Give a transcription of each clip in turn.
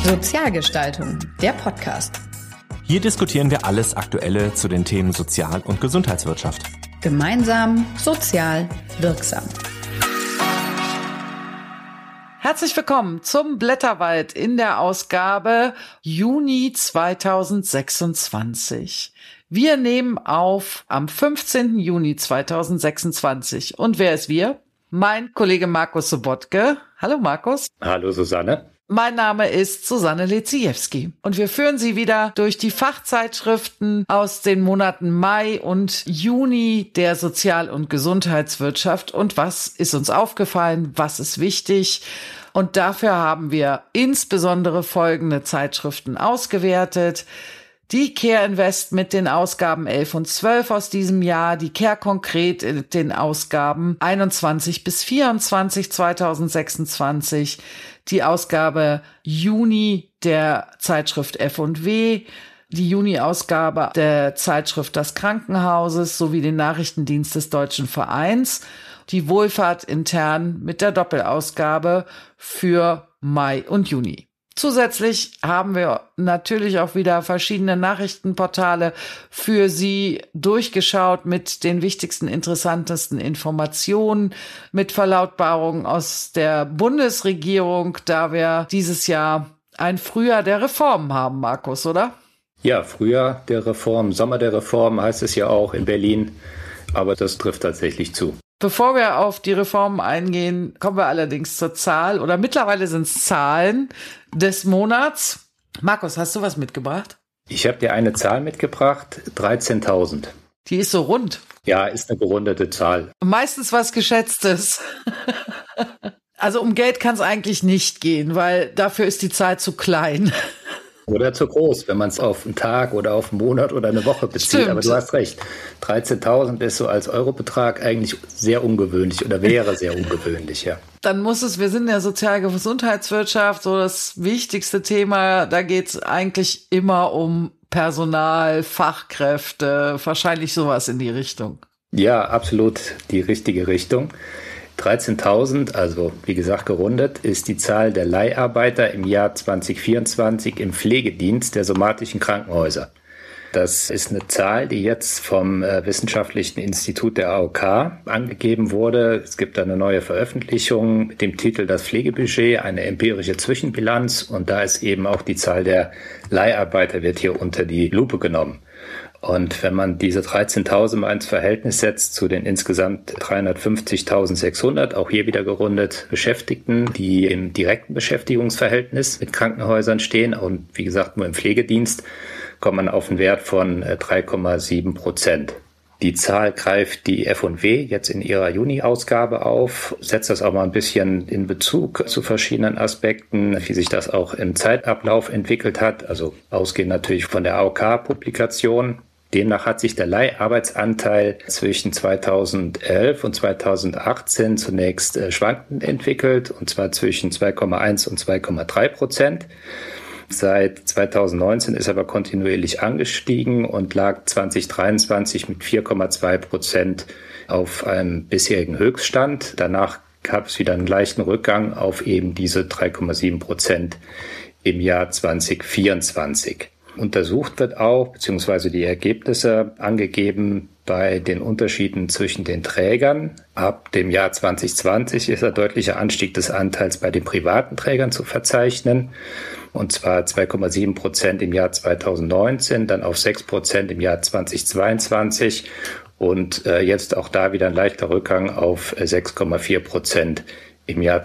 Sozialgestaltung, der Podcast. Hier diskutieren wir alles Aktuelle zu den Themen Sozial- und Gesundheitswirtschaft. Gemeinsam, sozial, wirksam. Herzlich willkommen zum Blätterwald in der Ausgabe Juni 2026. Wir nehmen auf am 15. Juni 2026. Und wer ist wir? Mein Kollege Markus Sobotke. Hallo Markus. Hallo Susanne. Mein Name ist Susanne Leziewski und wir führen Sie wieder durch die Fachzeitschriften aus den Monaten Mai und Juni der Sozial- und Gesundheitswirtschaft. Und was ist uns aufgefallen? Was ist wichtig? Und dafür haben wir insbesondere folgende Zeitschriften ausgewertet. Die Care Invest mit den Ausgaben 11 und 12 aus diesem Jahr, die Care Konkret mit den Ausgaben 21 bis 24 2026, die Ausgabe Juni der Zeitschrift F&W, die Juni-Ausgabe der Zeitschrift des Krankenhauses sowie den Nachrichtendienst des Deutschen Vereins, die Wohlfahrt intern mit der Doppelausgabe für Mai und Juni. Zusätzlich haben wir natürlich auch wieder verschiedene Nachrichtenportale für Sie durchgeschaut mit den wichtigsten, interessantesten Informationen, mit Verlautbarungen aus der Bundesregierung, da wir dieses Jahr ein Frühjahr der Reformen haben, Markus, oder? Ja, Frühjahr der Reform, Sommer der Reform heißt es ja auch in Berlin, aber das trifft tatsächlich zu. Bevor wir auf die Reformen eingehen, kommen wir allerdings zur Zahl, oder mittlerweile sind es Zahlen des Monats. Markus, hast du was mitgebracht? Ich habe dir eine Zahl mitgebracht, 13.000. Die ist so rund. Ja, ist eine gerundete Zahl. Meistens was Geschätztes. Also um Geld kann es eigentlich nicht gehen, weil dafür ist die Zahl zu klein. Oder zu groß, wenn man es auf einen Tag oder auf einen Monat oder eine Woche bezieht. Stimmt. Aber du hast recht, 13.000 ist so als Eurobetrag eigentlich sehr ungewöhnlich oder wäre sehr ungewöhnlich, ja. Dann muss es, wir sind in der Sozial- und Gesundheitswirtschaft, so das wichtigste Thema, da geht es eigentlich immer um Personal, Fachkräfte, wahrscheinlich sowas in die Richtung. Ja, absolut die richtige Richtung. 13.000, also wie gesagt gerundet, ist die Zahl der Leiharbeiter im Jahr 2024 im Pflegedienst der somatischen Krankenhäuser. Das ist eine Zahl, die jetzt vom Wissenschaftlichen Institut der AOK angegeben wurde. Es gibt da eine neue Veröffentlichung mit dem Titel Das Pflegebudget, eine empirische Zwischenbilanz. Und da ist eben auch die Zahl der Leiharbeiter wird hier unter die Lupe genommen. Und wenn man diese 13.000 mal ins Verhältnis setzt zu den insgesamt 350.600, auch hier wieder gerundet, Beschäftigten, die im direkten Beschäftigungsverhältnis mit Krankenhäusern stehen und wie gesagt nur im Pflegedienst, kommt man auf einen Wert von 3,7%. Die Zahl greift die F&W jetzt in ihrer Juni-Ausgabe auf, setzt das auch mal ein bisschen in Bezug zu verschiedenen Aspekten, wie sich das auch im Zeitablauf entwickelt hat, also ausgehend natürlich von der AOK-Publikation. Demnach hat sich der Leiharbeitsanteil zwischen 2011 und 2018 zunächst schwankend entwickelt, und zwar zwischen 2,1 und 2,3%. Seit 2019 ist aber kontinuierlich angestiegen und lag 2023 mit 4,2% auf einem bisherigen Höchststand. Danach gab es wieder einen leichten Rückgang auf eben diese 3,7% im Jahr 2024. Untersucht wird auch, beziehungsweise die Ergebnisse angegeben bei den Unterschieden zwischen den Trägern. Ab dem Jahr 2020 ist ein deutlicher Anstieg des Anteils bei den privaten Trägern zu verzeichnen. Und zwar 2,7% im Jahr 2019, dann auf 6% im Jahr 2022 und jetzt auch da wieder ein leichter Rückgang auf 6,4% im Jahr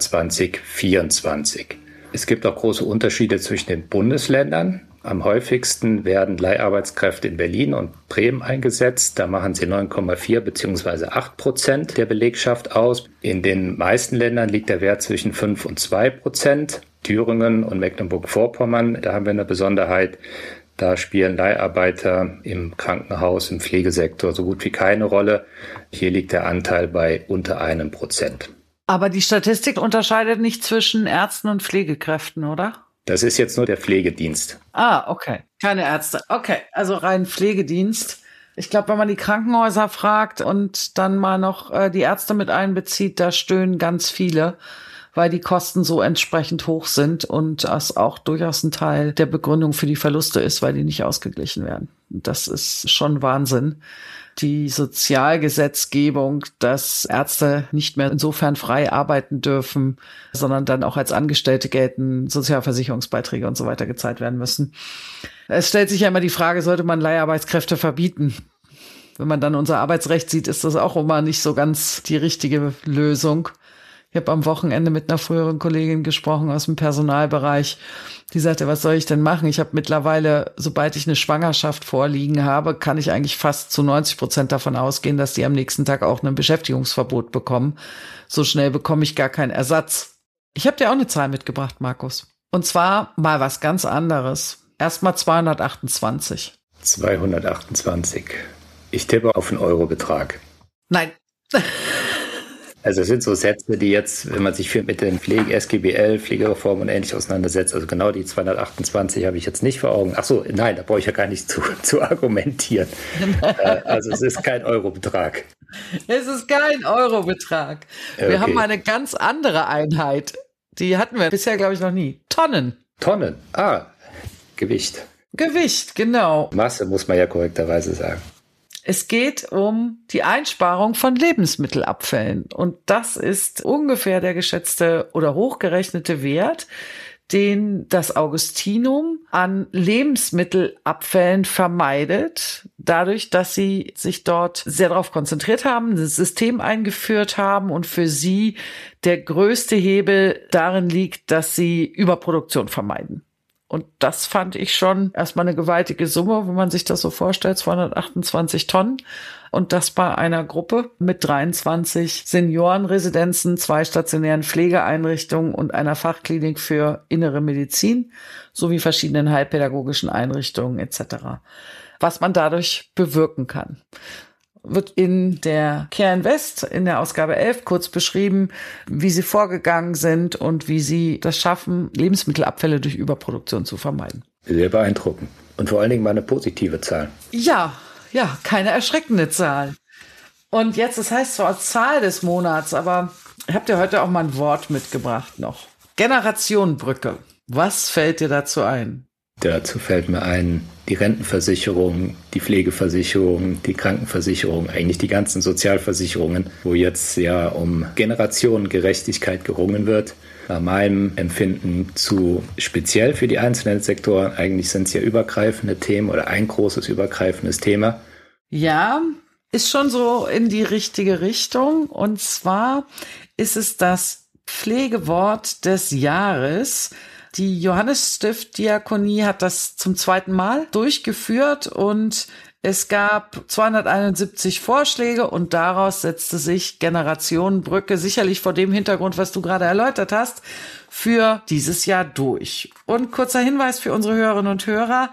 2024. Es gibt auch große Unterschiede zwischen den Bundesländern. Am häufigsten werden Leiharbeitskräfte in Berlin und Bremen eingesetzt. Da machen sie 9,4 bzw. 8% der Belegschaft aus. In den meisten Ländern liegt der Wert zwischen 5 und 2%. Thüringen und Mecklenburg-Vorpommern, da haben wir eine Besonderheit. Da spielen Leiharbeiter im Krankenhaus, im Pflegesektor so gut wie keine Rolle. Hier liegt der Anteil bei unter 1%. Aber die Statistik unterscheidet nicht zwischen Ärzten und Pflegekräften, oder? Das ist jetzt nur der Pflegedienst. Ah, okay. Keine Ärzte. Okay, also rein Pflegedienst. Ich glaube, wenn man die Krankenhäuser fragt und dann mal noch die Ärzte mit einbezieht, da stöhnen ganz viele, weil die Kosten so entsprechend hoch sind und das auch durchaus ein Teil der Begründung für die Verluste ist, weil die nicht ausgeglichen werden. Das ist schon Wahnsinn. Die Sozialgesetzgebung, dass Ärzte nicht mehr insofern frei arbeiten dürfen, sondern dann auch als Angestellte gelten, Sozialversicherungsbeiträge und so weiter gezahlt werden müssen. Es stellt sich ja immer die Frage, sollte man Leiharbeitskräfte verbieten? Wenn man dann unser Arbeitsrecht sieht, ist das auch immer nicht so ganz die richtige Lösung. Ich habe am Wochenende mit einer früheren Kollegin gesprochen aus dem Personalbereich. Die sagte, was soll ich denn machen? Ich habe mittlerweile, sobald ich eine Schwangerschaft vorliegen habe, kann ich eigentlich fast zu 90% davon ausgehen, dass die am nächsten Tag auch ein Beschäftigungsverbot bekommen. So schnell bekomme ich gar keinen Ersatz. Ich habe dir auch eine Zahl mitgebracht, Markus. Und zwar mal was ganz anderes. Erstmal 228. 228. Ich tippe auf einen Eurobetrag. Nein. Also es sind so Sätze, die jetzt, wenn man sich viel mit den SGB-11, Pflegereform und ähnlich auseinandersetzt, also genau die 228 habe ich jetzt nicht vor Augen. Ach so, nein, da brauche ich ja gar nicht zu argumentieren. Also es ist kein Eurobetrag. Es ist kein Eurobetrag. Wir Okay. haben eine ganz andere Einheit. Die hatten wir bisher, glaube ich, noch nie. Tonnen. Tonnen. Gewicht. Gewicht, genau. Masse muss man ja korrekterweise sagen. Es geht um die Einsparung von Lebensmittelabfällen. Und das ist ungefähr der geschätzte oder hochgerechnete Wert, den das Augustinum an Lebensmittelabfällen vermeidet, dadurch, dass sie sich dort sehr darauf konzentriert haben, das System eingeführt haben und für sie der größte Hebel darin liegt, dass sie Überproduktion vermeiden. Und das fand ich schon erstmal eine gewaltige Summe, wenn man sich das so vorstellt, 228 Tonnen. Und das bei einer Gruppe mit 23 Seniorenresidenzen, 2 stationären Pflegeeinrichtungen und einer Fachklinik für innere Medizin sowie verschiedenen heilpädagogischen Einrichtungen etc. Was man dadurch bewirken kann, wird in der Care Invest in der Ausgabe 11 kurz beschrieben, wie sie vorgegangen sind und wie sie das schaffen, Lebensmittelabfälle durch Überproduktion zu vermeiden. Sehr beeindruckend. Und vor allen Dingen mal eine positive Zahl. Ja, keine erschreckende Zahl. Und jetzt, das heißt zwar Zahl des Monats, aber ich habe dir heute auch mal ein Wort mitgebracht noch. Generationenbrücke. Was fällt dir dazu ein? Dazu fällt mir ein, die Rentenversicherung, die Pflegeversicherung, die Krankenversicherung, eigentlich die ganzen Sozialversicherungen, wo jetzt ja um Generationengerechtigkeit gerungen wird. Nach meinem Empfinden zu speziell für die einzelnen Sektoren. Eigentlich sind es ja übergreifende Themen oder ein großes übergreifendes Thema. Ja, ist schon so in die richtige Richtung. Und zwar ist es das Pflegewort des Jahres. Die Johannesstift-Diakonie hat das zum 2. Mal durchgeführt und es gab 271 Vorschläge und daraus setzte sich Generationenbrücke, sicherlich vor dem Hintergrund, was du gerade erläutert hast, für dieses Jahr durch. Und kurzer Hinweis für unsere Hörerinnen und Hörer: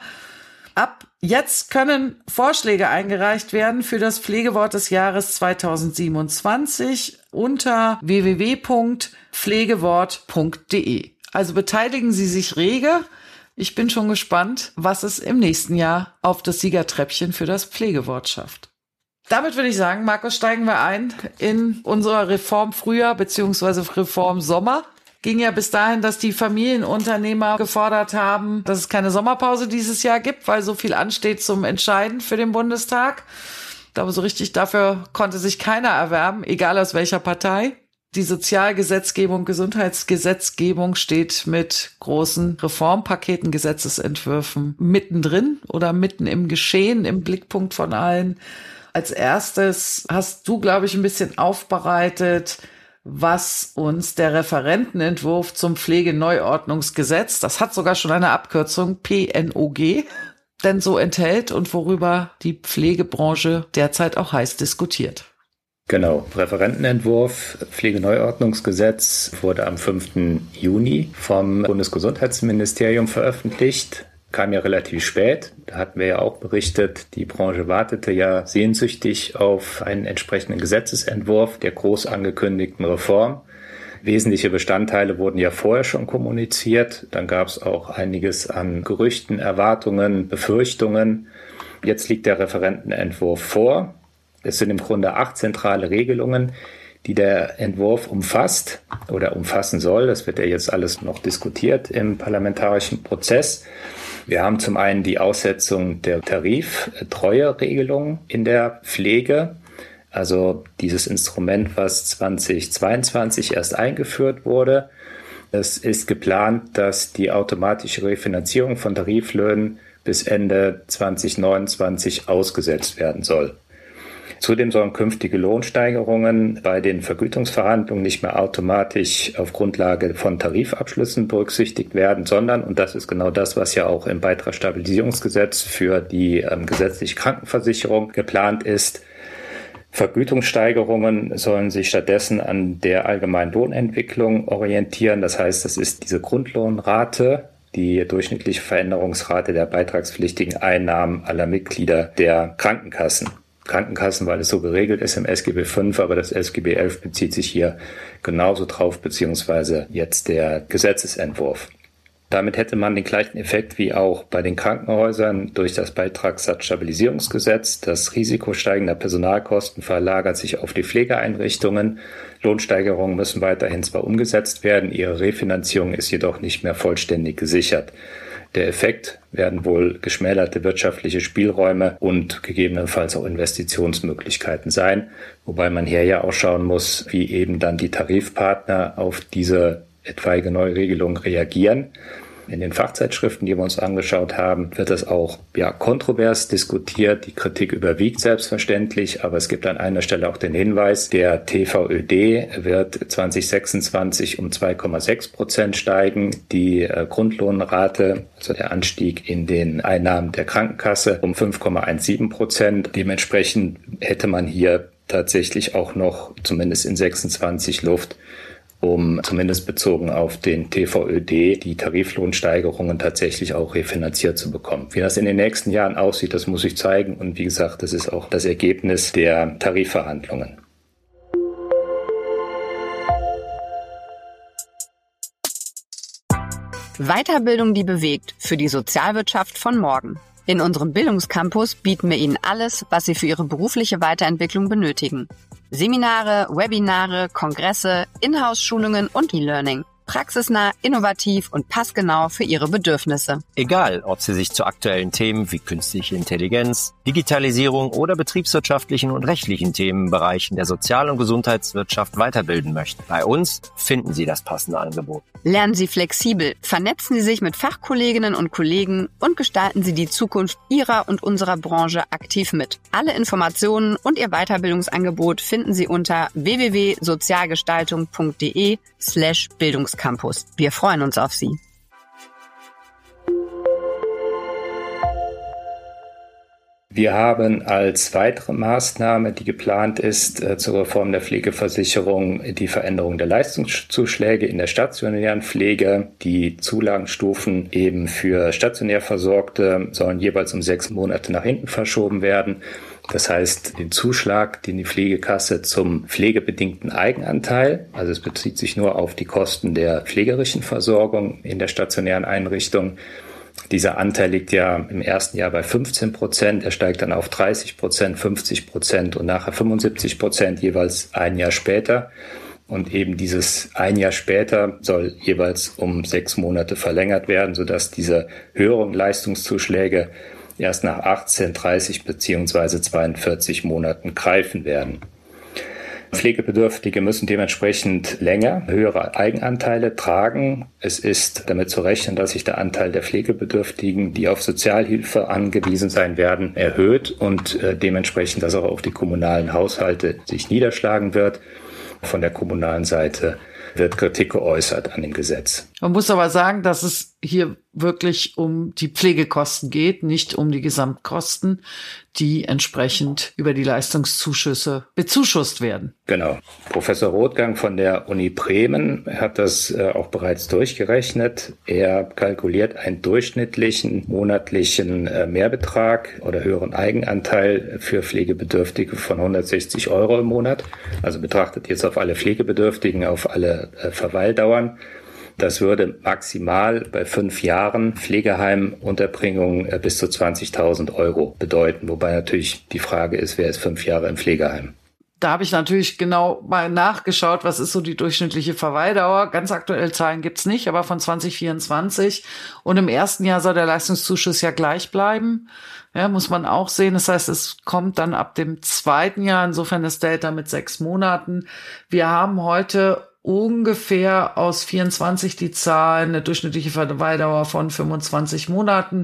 Ab jetzt können Vorschläge eingereicht werden für das Pflegewort des Jahres 2027 unter www.pflegewort.de. Also beteiligen Sie sich rege. Ich bin schon gespannt, was es im nächsten Jahr auf das Siegertreppchen für das Pflegewort schafft. Damit würde ich sagen, Markus, steigen wir ein in unserer Reform Frühjahr bzw. Reform Sommer. Ging ja bis dahin, dass die Familienunternehmer gefordert haben, dass es keine Sommerpause dieses Jahr gibt, weil so viel ansteht zum Entscheiden für den Bundestag. Ich glaube, so richtig dafür konnte sich keiner erwerben, egal aus welcher Partei. Die Sozialgesetzgebung, Gesundheitsgesetzgebung steht mit großen Reformpaketen, Gesetzesentwürfen mittendrin oder mitten im Geschehen, im Blickpunkt von allen. Als erstes hast du, glaube ich, ein bisschen aufbereitet, was uns der Referentenentwurf zum Pflegeneuordnungsgesetz, das hat sogar schon eine Abkürzung, PNOG, denn so enthält und worüber die Pflegebranche derzeit auch heiß diskutiert. Genau, Referentenentwurf Pflegeneuordnungsgesetz wurde am 5. Juni vom Bundesgesundheitsministerium veröffentlicht. Kam ja relativ spät. Da hatten wir ja auch berichtet, die Branche wartete ja sehnsüchtig auf einen entsprechenden Gesetzesentwurf der groß angekündigten Reform. Wesentliche Bestandteile wurden ja vorher schon kommuniziert. Dann gab es auch einiges an Gerüchten, Erwartungen, Befürchtungen. Jetzt liegt der Referentenentwurf vor. Es sind im Grunde 8 zentrale Regelungen, die der Entwurf umfasst oder umfassen soll. Das wird ja jetzt alles noch diskutiert im parlamentarischen Prozess. Wir haben zum einen die Aussetzung der Tariftreueregelung in der Pflege, also dieses Instrument, was 2022 erst eingeführt wurde. Es ist geplant, dass die automatische Refinanzierung von Tariflöhnen bis Ende 2029 ausgesetzt werden soll. Zudem sollen künftige Lohnsteigerungen bei den Vergütungsverhandlungen nicht mehr automatisch auf Grundlage von Tarifabschlüssen berücksichtigt werden, sondern, und das ist genau das, was ja auch im Beitragsstabilisierungsgesetz für die gesetzliche Krankenversicherung geplant ist, Vergütungssteigerungen sollen sich stattdessen an der allgemeinen Lohnentwicklung orientieren. Das heißt, das ist diese Grundlohnrate, die durchschnittliche Veränderungsrate der beitragspflichtigen Einnahmen aller Mitglieder der Krankenkassen, weil es so geregelt ist im SGB V, aber das SGB XI bezieht sich hier genauso drauf, beziehungsweise jetzt der Gesetzesentwurf. Damit hätte man den gleichen Effekt wie auch bei den Krankenhäusern durch das Beitragssatzstabilisierungsgesetz. Das Risiko steigender Personalkosten verlagert sich auf die Pflegeeinrichtungen. Lohnsteigerungen müssen weiterhin zwar umgesetzt werden, ihre Refinanzierung ist jedoch nicht mehr vollständig gesichert. Der Effekt werden wohl geschmälerte wirtschaftliche Spielräume und gegebenenfalls auch Investitionsmöglichkeiten sein, wobei man hier ja auch schauen muss, wie eben dann die Tarifpartner auf diese etwaige Neuregelung reagieren. In den Fachzeitschriften, die wir uns angeschaut haben, wird das auch kontrovers diskutiert. Die Kritik überwiegt selbstverständlich, aber es gibt an einer Stelle auch den Hinweis, der TVÖD wird 2026 um 2,6% steigen. Die Grundlohnrate, also der Anstieg in den Einnahmen der Krankenkasse, um 5,17%. Dementsprechend hätte man hier tatsächlich auch noch zumindest in 26 Luft, um zumindest bezogen auf den TVÖD die Tariflohnsteigerungen tatsächlich auch refinanziert zu bekommen. Wie das in den nächsten Jahren aussieht, das muss ich zeigen. Und wie gesagt, das ist auch das Ergebnis der Tarifverhandlungen. Weiterbildung, die bewegt, für die Sozialwirtschaft von morgen. In unserem Bildungscampus bieten wir Ihnen alles, was Sie für Ihre berufliche Weiterentwicklung benötigen. Seminare, Webinare, Kongresse, Inhouse-Schulungen und E-Learning. Praxisnah, innovativ und passgenau für Ihre Bedürfnisse. Egal, ob Sie sich zu aktuellen Themen wie künstliche Intelligenz, Digitalisierung oder betriebswirtschaftlichen und rechtlichen Themenbereichen der Sozial- und Gesundheitswirtschaft weiterbilden möchten. Bei uns finden Sie das passende Angebot. Lernen Sie flexibel, vernetzen Sie sich mit Fachkolleginnen und Kollegen und gestalten Sie die Zukunft Ihrer und unserer Branche aktiv mit. Alle Informationen und Ihr Weiterbildungsangebot finden Sie unter www.sozialgestaltung.de/Bildungscampus. Wir freuen uns auf Sie. Wir haben als weitere Maßnahme, die geplant ist, zur Reform der Pflegeversicherung, die Veränderung der Leistungszuschläge in der stationären Pflege. Die Zulagenstufen eben für stationär Versorgte sollen jeweils um 6 Monate nach hinten verschoben werden. Das heißt, den Zuschlag, den die Pflegekasse zum pflegebedingten Eigenanteil, also es bezieht sich nur auf die Kosten der pflegerischen Versorgung in der stationären Einrichtung. Dieser Anteil liegt ja im ersten Jahr bei 15%, er steigt dann auf 30%, 50% und nachher 75% jeweils ein Jahr später. Und eben dieses ein Jahr später soll jeweils um 6 Monate verlängert werden, sodass diese höheren Leistungszuschläge erst nach 18, 30 bzw. 42 Monaten greifen werden. Pflegebedürftige müssen dementsprechend länger höhere Eigenanteile tragen. Es ist damit zu rechnen, dass sich der Anteil der Pflegebedürftigen, die auf Sozialhilfe angewiesen sein werden, erhöht und dementsprechend das auch auf die kommunalen Haushalte sich niederschlagen wird. Von der kommunalen Seite wird Kritik geäußert an dem Gesetz. Man muss aber sagen, dass es hier wirklich um die Pflegekosten geht, nicht um die Gesamtkosten, die entsprechend über die Leistungszuschüsse bezuschusst werden. Genau. Professor Rothgang von der Uni Bremen hat das auch bereits durchgerechnet. Er kalkuliert einen durchschnittlichen monatlichen Mehrbetrag oder höheren Eigenanteil für Pflegebedürftige von 160 € im Monat. Also betrachtet jetzt auf alle Pflegebedürftigen, auf alle Verweildauern. Das würde maximal bei 5 Jahren Pflegeheimunterbringung bis zu 20.000 € bedeuten. Wobei natürlich die Frage ist, wer ist 5 Jahre im Pflegeheim? Da habe ich natürlich genau mal nachgeschaut, was ist so die durchschnittliche Verweildauer. Ganz aktuelle Zahlen gibt's nicht, aber von 2024. Und im ersten Jahr soll der Leistungszuschuss ja gleich bleiben. Ja, muss man auch sehen. Das heißt, es kommt dann ab dem zweiten Jahr, insofern das Delta mit 6 Monaten. Wir haben heute ungefähr aus 24 die Zahl, eine durchschnittliche Verweildauer von 25 Monaten,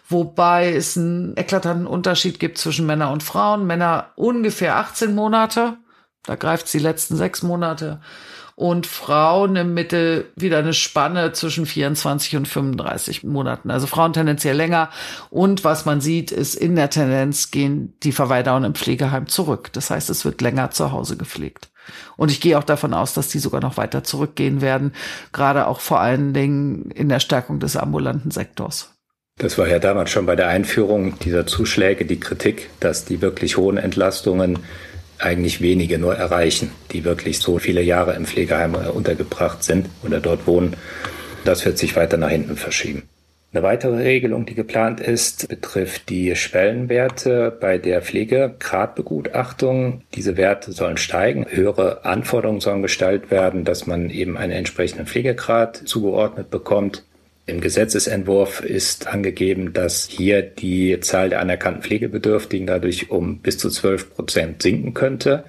wobei es einen eklatanten Unterschied gibt zwischen Männern und Frauen. Männer ungefähr 18 Monate, da greift es die letzten 6 Monate, und Frauen im Mittel wieder eine Spanne zwischen 24 und 35 Monaten. Also Frauen tendenziell länger. Und was man sieht, ist, in der Tendenz gehen die Verweildauern im Pflegeheim zurück. Das heißt, es wird länger zu Hause gepflegt. Und ich gehe auch davon aus, dass die sogar noch weiter zurückgehen werden, gerade auch vor allen Dingen in der Stärkung des ambulanten Sektors. Das war ja damals schon bei der Einführung dieser Zuschläge die Kritik, dass die wirklich hohen Entlastungen eigentlich wenige nur erreichen, die wirklich so viele Jahre im Pflegeheim untergebracht sind oder dort wohnen. Das wird sich weiter nach hinten verschieben. Eine weitere Regelung, die geplant ist, betrifft die Schwellenwerte bei der Pflegegradbegutachtung. Diese Werte sollen steigen. Höhere Anforderungen sollen gestellt werden, dass man eben einen entsprechenden Pflegegrad zugeordnet bekommt. Im Gesetzesentwurf ist angegeben, dass hier die Zahl der anerkannten Pflegebedürftigen dadurch um bis zu 12% sinken könnte.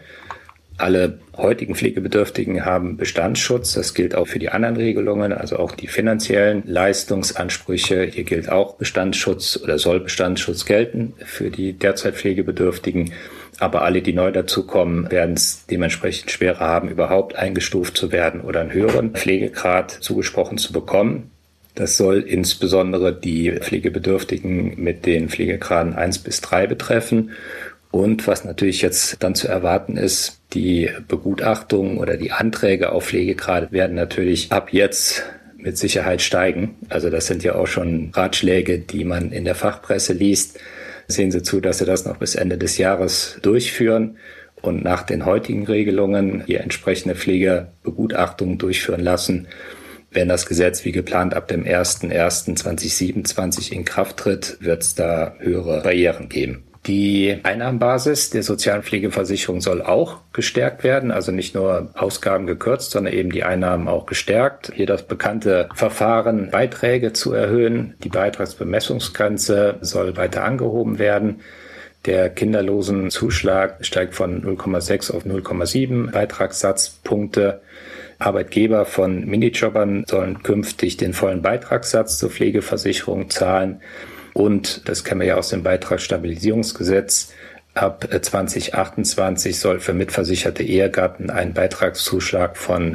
Alle heutigen Pflegebedürftigen haben Bestandsschutz. Das gilt auch für die anderen Regelungen, also auch die finanziellen Leistungsansprüche. Hier gilt auch Bestandsschutz oder soll Bestandsschutz gelten für die derzeit Pflegebedürftigen. Aber alle, die neu dazukommen, werden es dementsprechend schwerer haben, überhaupt eingestuft zu werden oder einen höheren Pflegegrad zugesprochen zu bekommen. Das soll insbesondere die Pflegebedürftigen mit den Pflegegraden 1 bis 3 betreffen. Und was natürlich jetzt dann zu erwarten ist, die Begutachtungen oder die Anträge auf Pflegegrade werden natürlich ab jetzt mit Sicherheit steigen. Also das sind ja auch schon Ratschläge, die man in der Fachpresse liest. Sehen Sie zu, dass Sie das noch bis Ende des Jahres durchführen und nach den heutigen Regelungen hier entsprechende Pflegebegutachtungen durchführen lassen. Wenn das Gesetz wie geplant ab dem 01.01.2027 in Kraft tritt, wird es da höhere Barrieren geben. Die Einnahmenbasis der sozialen Pflegeversicherung soll auch gestärkt werden, also nicht nur Ausgaben gekürzt, sondern eben die Einnahmen auch gestärkt. Hier das bekannte Verfahren, Beiträge zu erhöhen. Die Beitragsbemessungsgrenze soll weiter angehoben werden. Der Kinderlosenzuschlag steigt von 0,6 auf 0,7 Beitragssatzpunkte. Arbeitgeber von Minijobbern sollen künftig den vollen Beitragssatz zur Pflegeversicherung zahlen. Und, das kennen wir ja aus dem Beitragsstabilisierungsgesetz, ab 2028 soll für mitversicherte Ehegatten ein Beitragszuschlag von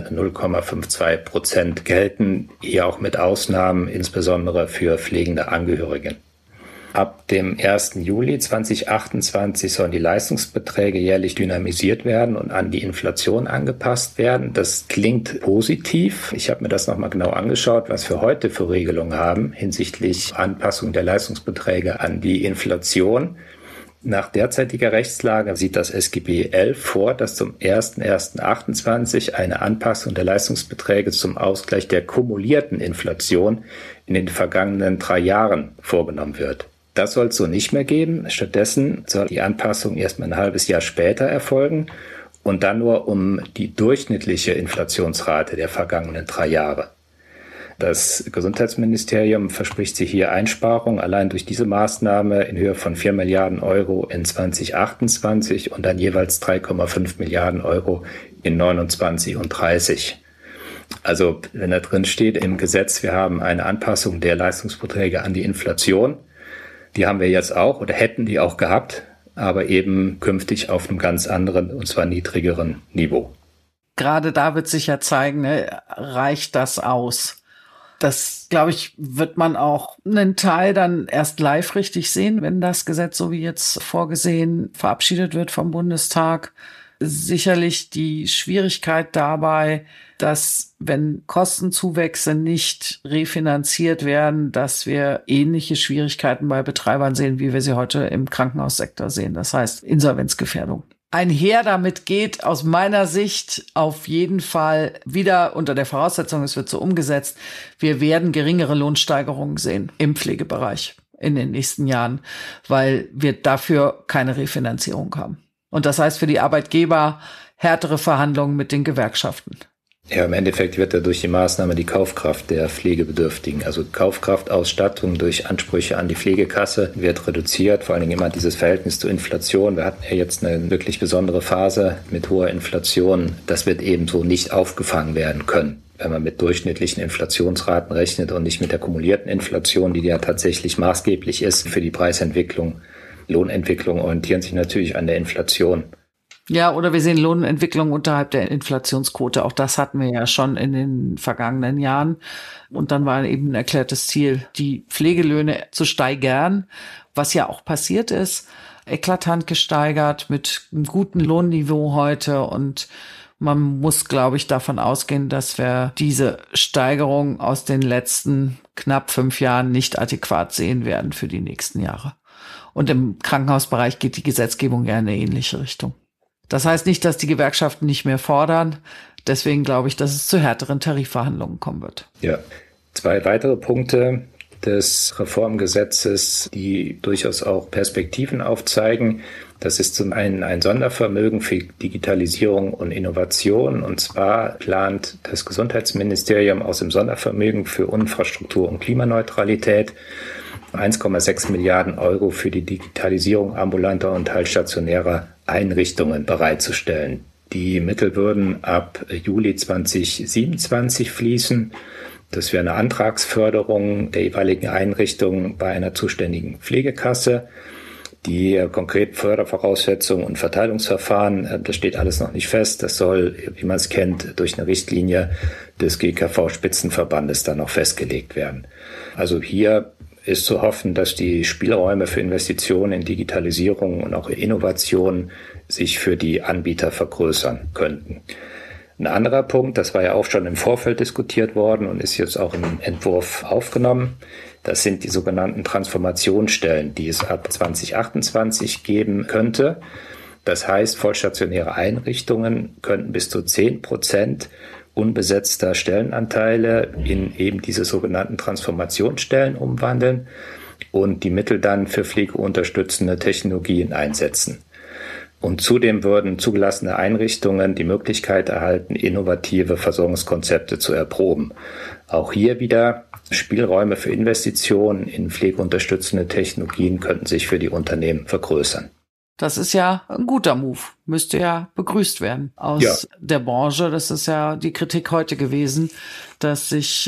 0,52% gelten, hier auch mit Ausnahmen, insbesondere für pflegende Angehörige. Ab dem 1. Juli 2028 sollen die Leistungsbeträge jährlich dynamisiert werden und an die Inflation angepasst werden. Das klingt positiv. Ich habe mir das nochmal genau angeschaut, was wir heute für Regelungen haben hinsichtlich Anpassung der Leistungsbeträge an die Inflation. Nach derzeitiger Rechtslage sieht das SGB 11 vor, dass zum 01.01.28 eine Anpassung der Leistungsbeträge zum Ausgleich der kumulierten Inflation in den vergangenen 3 Jahren vorgenommen wird. Das soll es so nicht mehr geben. Stattdessen soll die Anpassung erstmal ein halbes Jahr später erfolgen und dann nur um die durchschnittliche Inflationsrate der vergangenen 3 Jahre. Das Gesundheitsministerium verspricht sich hier Einsparungen allein durch diese Maßnahme in Höhe von 4 Milliarden Euro in 2028 und dann jeweils 3,5 Milliarden Euro in 29 und 30. Also wenn da drin steht im Gesetz, wir haben eine Anpassung der Leistungsbeträge an die Inflation, die haben wir jetzt auch oder hätten die auch gehabt, aber eben künftig auf einem ganz anderen und zwar niedrigeren Niveau. Gerade da wird sich ja zeigen, ne, reicht das aus? Das, glaube ich, wird man auch einen Teil dann erst live richtig sehen, wenn das Gesetz, so wie jetzt vorgesehen, verabschiedet wird vom Bundestag. Sicherlich die Schwierigkeit dabei, dass, wenn Kostenzuwächse nicht refinanziert werden, dass wir ähnliche Schwierigkeiten bei Betreibern sehen, wie wir sie heute im Krankenhaussektor sehen. Das heißt Insolvenzgefährdung. Einher damit geht aus meiner Sicht auf jeden Fall wieder unter der Voraussetzung, es wird so umgesetzt, wir werden geringere Lohnsteigerungen sehen im Pflegebereich in den nächsten Jahren, weil wir dafür keine Refinanzierung haben. Und das heißt für die Arbeitgeber härtere Verhandlungen mit den Gewerkschaften. Ja, im Endeffekt wird dadurch die Maßnahme die Kaufkraft der Pflegebedürftigen, also Kaufkraftausstattung durch Ansprüche an die Pflegekasse wird reduziert. Vor allen Dingen immer dieses Verhältnis zur Inflation. Wir hatten ja jetzt eine wirklich besondere Phase mit hoher Inflation. Das wird ebenso nicht aufgefangen werden können, wenn man mit durchschnittlichen Inflationsraten rechnet und nicht mit der kumulierten Inflation, die ja tatsächlich maßgeblich ist für die Preisentwicklung. Lohnentwicklung orientieren sich natürlich an der Inflation. Ja, oder wir sehen Lohnentwicklung unterhalb der Inflationsquote. Auch das hatten wir ja schon in den vergangenen Jahren. Und dann war eben ein erklärtes Ziel, die Pflegelöhne zu steigern, was ja auch passiert ist. Eklatant gesteigert mit einem guten Lohnniveau heute. Und man muss, glaube ich, davon ausgehen, dass wir diese Steigerung aus den letzten knapp 5 Jahren nicht adäquat sehen werden für die nächsten Jahre. Und im Krankenhausbereich geht die Gesetzgebung ja in eine ähnliche Richtung. Das heißt nicht, dass die Gewerkschaften nicht mehr fordern. Deswegen glaube ich, dass es zu härteren Tarifverhandlungen kommen wird. Ja, 2 weitere Punkte des Reformgesetzes, die durchaus auch Perspektiven aufzeigen. Das ist zum einen ein Sondervermögen für Digitalisierung und Innovation. Und zwar plant das Gesundheitsministerium aus dem Sondervermögen für Infrastruktur und Klimaneutralität 1,6 Milliarden Euro für die Digitalisierung ambulanter und teilstationärer Einrichtungen bereitzustellen. Die Mittel würden ab Juli 2027 fließen. Das wäre eine Antragsförderung der jeweiligen Einrichtungen bei einer zuständigen Pflegekasse. Die konkreten Fördervoraussetzungen und Verteilungsverfahren, das steht alles noch nicht fest. Das soll, wie man es kennt, durch eine Richtlinie des GKV-Spitzenverbandes dann noch festgelegt werden. Also hier ist zu hoffen, dass die Spielräume für Investitionen in Digitalisierung und auch Innovation sich für die Anbieter vergrößern könnten. Ein anderer Punkt, das war ja auch schon im Vorfeld diskutiert worden und ist jetzt auch im Entwurf aufgenommen, das sind die sogenannten Transformationsstellen, die es ab 2028 geben könnte. Das heißt, vollstationäre Einrichtungen könnten bis zu 10% unbesetzter Stellenanteile in eben diese sogenannten Transformationsstellen umwandeln und die Mittel dann für pflegeunterstützende Technologien einsetzen. Und zudem würden zugelassene Einrichtungen die Möglichkeit erhalten, innovative Versorgungskonzepte zu erproben. Auch hier wieder Spielräume für Investitionen in pflegeunterstützende Technologien könnten sich für die Unternehmen vergrößern. Das ist ja ein guter Move. Müsste ja begrüßt werden aus der Branche. Das ist ja die Kritik heute gewesen, dass sich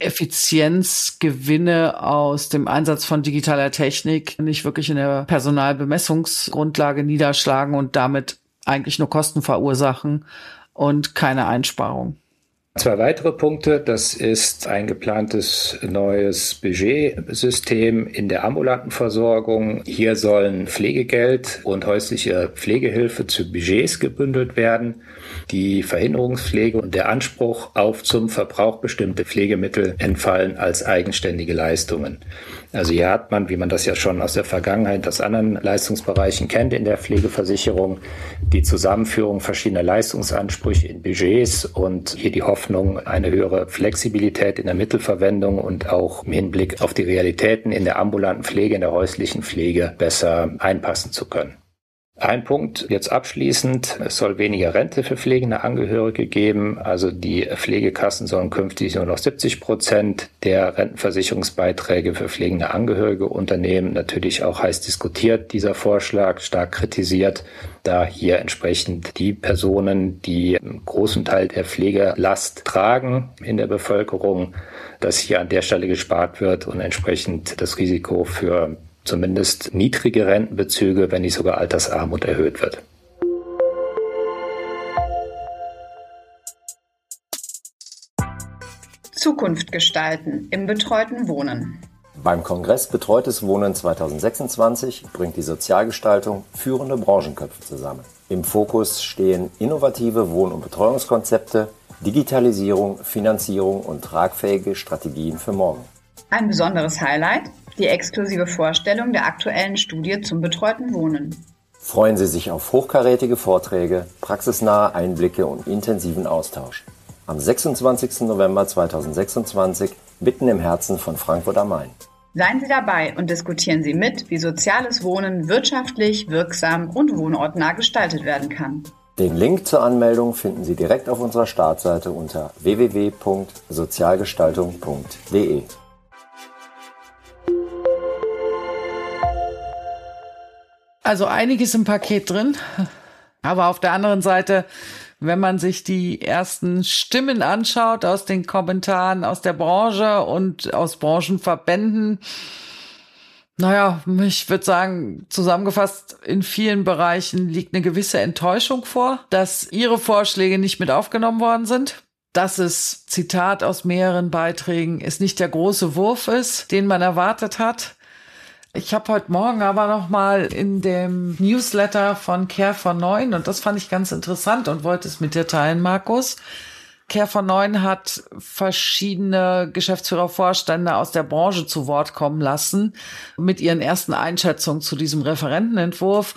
Effizienzgewinne aus dem Einsatz von digitaler Technik nicht wirklich in der Personalbemessungsgrundlage niederschlagen und damit eigentlich nur Kosten verursachen und keine Einsparung. 2 weitere Punkte, das ist ein geplantes neues Budgetsystem in der ambulanten Versorgung. Hier sollen Pflegegeld und häusliche Pflegehilfe zu Budgets gebündelt werden. Die Verhinderungspflege und der Anspruch auf zum Verbrauch bestimmte Pflegemittel entfallen als eigenständige Leistungen. Also hier hat man, wie man das ja schon aus der Vergangenheit aus anderen Leistungsbereichen kennt in der Pflegeversicherung, die Zusammenführung verschiedener Leistungsansprüche in Budgets und hier die Hoffnung, eine höhere Flexibilität in der Mittelverwendung und auch im Hinblick auf die Realitäten in der ambulanten Pflege, in der häuslichen Pflege besser einpassen zu können. Ein Punkt jetzt abschließend, es soll weniger Rente für pflegende Angehörige geben. Also die Pflegekassen sollen künftig nur noch 70% der Rentenversicherungsbeiträge für pflegende Angehörige unternehmen. Natürlich auch heiß diskutiert dieser Vorschlag, stark kritisiert, da hier entsprechend die Personen, die einen großen Teil der Pflegelast tragen in der Bevölkerung, dass hier an der Stelle gespart wird und entsprechend das Risiko für zumindest niedrige Rentenbezüge, wenn nicht sogar Altersarmut erhöht wird. Zukunft gestalten im betreuten Wohnen. Beim Kongress Betreutes Wohnen 2026 bringt die Sozialgestaltung führende Branchenköpfe zusammen. Im Fokus stehen innovative Wohn- und Betreuungskonzepte, Digitalisierung, Finanzierung und tragfähige Strategien für morgen. Ein besonderes Highlight: die exklusive Vorstellung der aktuellen Studie zum betreuten Wohnen. Freuen Sie sich auf hochkarätige Vorträge, praxisnahe Einblicke und intensiven Austausch. Am 26. November 2026, mitten im Herzen von Frankfurt am Main. Seien Sie dabei und diskutieren Sie mit, wie soziales Wohnen wirtschaftlich, wirksam und wohnortnah gestaltet werden kann. Den Link zur Anmeldung finden Sie direkt auf unserer Startseite unter www.sozialgestaltung.de. Also einiges im Paket drin, aber auf der anderen Seite, wenn man sich die ersten Stimmen anschaut aus den Kommentaren aus der Branche und aus Branchenverbänden, naja, ich würde sagen, zusammengefasst, in vielen Bereichen liegt eine gewisse Enttäuschung vor, dass ihre Vorschläge nicht mit aufgenommen worden sind. Dass es, Zitat aus mehreren Beiträgen, es nicht der große Wurf ist, den man erwartet hat. Ich habe heute Morgen aber noch mal in dem Newsletter von Care for 9, und das fand ich ganz interessant und wollte es mit dir teilen, Markus. Care for 9 hat verschiedene Geschäftsführer, Vorstände aus der Branche zu Wort kommen lassen mit ihren ersten Einschätzungen zu diesem Referentenentwurf.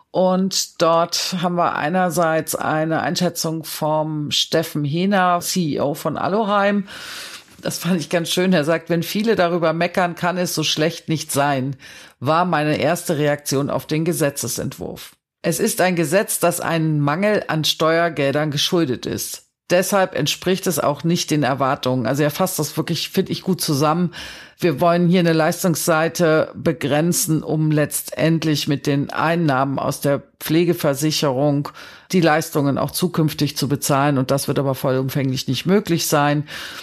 Und dort haben wir einerseits eine Einschätzung vom Steffen Hehner, CEO von Aloheim. Das fand ich ganz schön. Er sagt, wenn viele darüber meckern, kann es so schlecht nicht sein, war meine erste Reaktion auf den Gesetzesentwurf. Es ist ein Gesetz, das einen Mangel an Steuergeldern geschuldet ist. Deshalb entspricht es auch nicht den Erwartungen. Also er fasst das wirklich, finde ich, gut zusammen. Wir wollen hier eine Leistungsseite begrenzen, um letztendlich mit den Einnahmen aus der Pflegeversicherung die Leistungen auch zukünftig zu bezahlen. Und das wird aber vollumfänglich nicht möglich sein.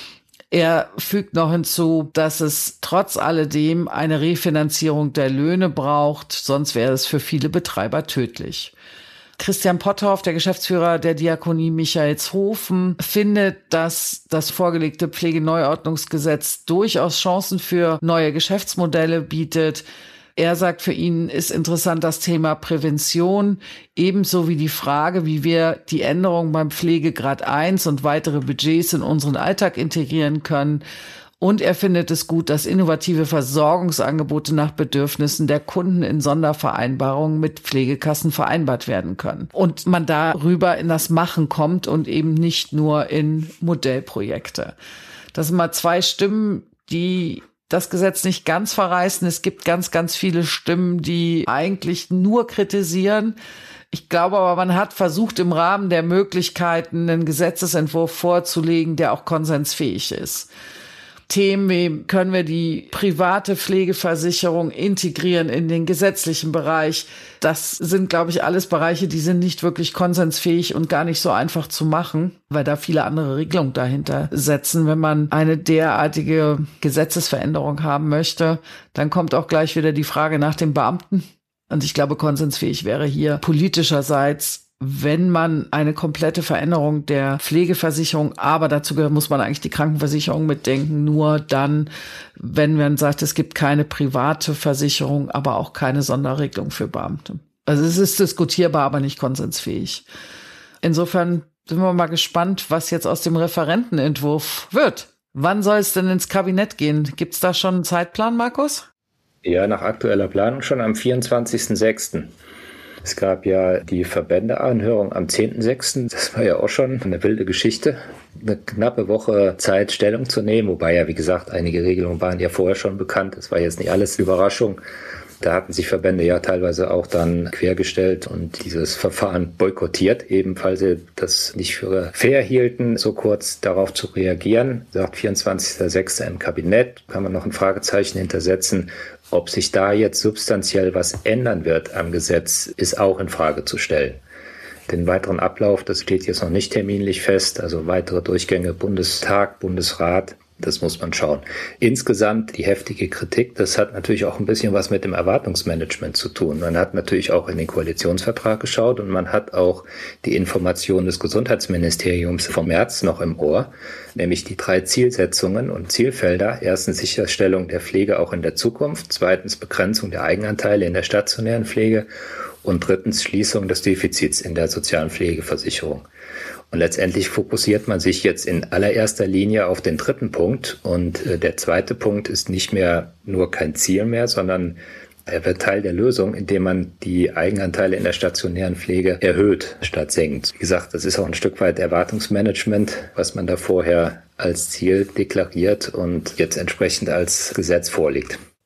Er fügt noch hinzu, dass es trotz alledem eine Refinanzierung der Löhne braucht, sonst wäre es für viele Betreiber tödlich. Christian Potthoff, der Geschäftsführer der Diakonie Michaelshofen, findet, dass das vorgelegte Pflegeneuordnungsgesetz durchaus Chancen für neue Geschäftsmodelle bietet. Er sagt, für ihn ist interessant das Thema Prävention, ebenso wie die Frage, wie wir die Änderungen beim Pflegegrad 1 und weitere Budgets in unseren Alltag integrieren können. Und er findet es gut, dass innovative Versorgungsangebote nach Bedürfnissen der Kunden in Sondervereinbarungen mit Pflegekassen vereinbart werden können. Und man darüber in das Machen kommt und eben nicht nur in Modellprojekte. Das sind mal zwei Stimmen, die das Gesetz nicht ganz verreißen. Es gibt ganz, ganz viele Stimmen, die eigentlich nur kritisieren. Ich glaube aber, man hat versucht, im Rahmen der Möglichkeiten einen Gesetzesentwurf vorzulegen, der auch konsensfähig ist. Themen wie, können wir die private Pflegeversicherung integrieren in den gesetzlichen Bereich? Das sind, glaube ich, alles Bereiche, die sind nicht wirklich konsensfähig und gar nicht so einfach zu machen, weil da viele andere Regelungen dahinter setzen. Wenn man eine derartige Gesetzesveränderung haben möchte, dann kommt auch gleich wieder die Frage nach den Beamten. Und ich glaube, konsensfähig wäre hier politischerseits, wenn man eine komplette Veränderung der Pflegeversicherung, aber dazu muss man eigentlich die Krankenversicherung mitdenken, nur dann, wenn man sagt, es gibt keine private Versicherung, aber auch keine Sonderregelung für Beamte. Also es ist diskutierbar, aber nicht konsensfähig. Insofern sind wir mal gespannt, was jetzt aus dem Referentenentwurf wird. Wann soll es denn ins Kabinett gehen? Gibt es da schon einen Zeitplan, Markus? Ja, nach aktueller Planung schon am 24.06. Es gab ja die Verbändeanhörung am 10.06. Das war ja auch schon eine wilde Geschichte. Eine knappe Woche Zeit, Stellung zu nehmen. Wobei ja, wie gesagt, einige Regelungen waren ja vorher schon bekannt. Das war jetzt nicht alles Überraschung. Da hatten sich Verbände ja teilweise auch dann quergestellt und dieses Verfahren boykottiert, eben weil sie das nicht für fair hielten, so kurz darauf zu reagieren. Sagt 24.06. im Kabinett, kann man noch ein Fragezeichen hintersetzen. Ob sich da jetzt substanziell was ändern wird am Gesetz, ist auch in Frage zu stellen. Den weiteren Ablauf, das steht jetzt noch nicht terminlich fest, also weitere Durchgänge Bundestag, Bundesrat, das muss man schauen. Insgesamt die heftige Kritik, das hat natürlich auch ein bisschen was mit dem Erwartungsmanagement zu tun. Man hat natürlich auch in den Koalitionsvertrag geschaut und man hat auch die Information des Gesundheitsministeriums vom März noch im Ohr, nämlich die 3 Zielsetzungen und Zielfelder. Erstens Sicherstellung der Pflege auch in der Zukunft, zweitens Begrenzung der Eigenanteile in der stationären Pflege und drittens Schließung des Defizits in der sozialen Pflegeversicherung. Und letztendlich fokussiert man sich jetzt in allererster Linie auf den dritten Punkt. Und der zweite Punkt ist nicht mehr nur kein Ziel mehr, sondern er wird Teil der Lösung, indem man die Eigenanteile in der stationären Pflege erhöht statt senkt. Wie gesagt, das ist auch ein Stück weit Erwartungsmanagement, was man da vorher als Ziel deklariert und jetzt entsprechend als Gesetz vorliegt.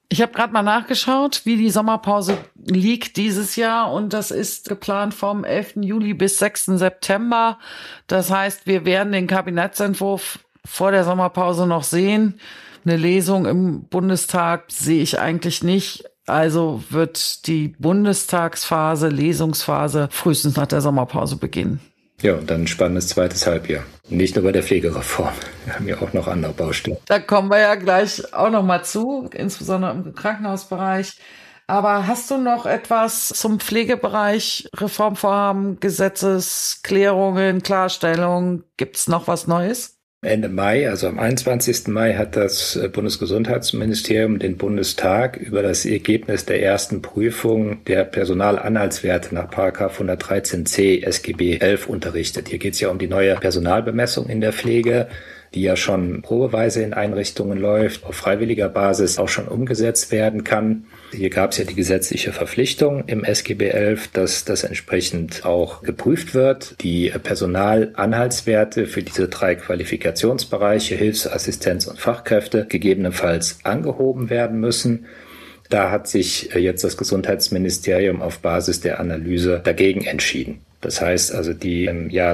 Ich habe gerade mal nachgeschaut, wie die Sommerpause liegt dieses Jahr, und das ist geplant vom 11. Juli bis 6. September. Das heißt, wir werden den Kabinettsentwurf vor der Sommerpause noch sehen. Eine Lesung im Bundestag sehe ich eigentlich nicht. Also wird die Bundestagsphase, Lesungsphase frühestens nach der Sommerpause beginnen. Ja, und dann ein spannendes zweites Halbjahr. Nicht nur bei der Pflegereform. Wir haben ja auch noch andere Baustellen. Da kommen wir ja gleich auch noch mal zu, insbesondere im Krankenhausbereich. Aber hast du noch etwas zum Pflegebereich, Reformvorhaben, Gesetzesklärungen, Klarstellungen? Gibt es noch was Neues? Ende Mai, also am 21. Mai, hat das Bundesgesundheitsministerium den Bundestag über das Ergebnis der ersten Prüfung der Personalanhaltswerte nach § 113c SGB 11 unterrichtet. Hier geht es ja um die neue Personalbemessung in der Pflege, die ja schon probeweise in Einrichtungen läuft, auf freiwilliger Basis auch schon umgesetzt werden kann. Hier gab es ja die gesetzliche Verpflichtung im SGB 11, dass das entsprechend auch geprüft wird. Die Personalanhaltswerte für diese 3 Qualifikationsbereiche, Hilfsassistenz und Fachkräfte, gegebenenfalls angehoben werden müssen. Da hat sich jetzt das Gesundheitsministerium auf Basis der Analyse dagegen entschieden. Das heißt also, die im Jahr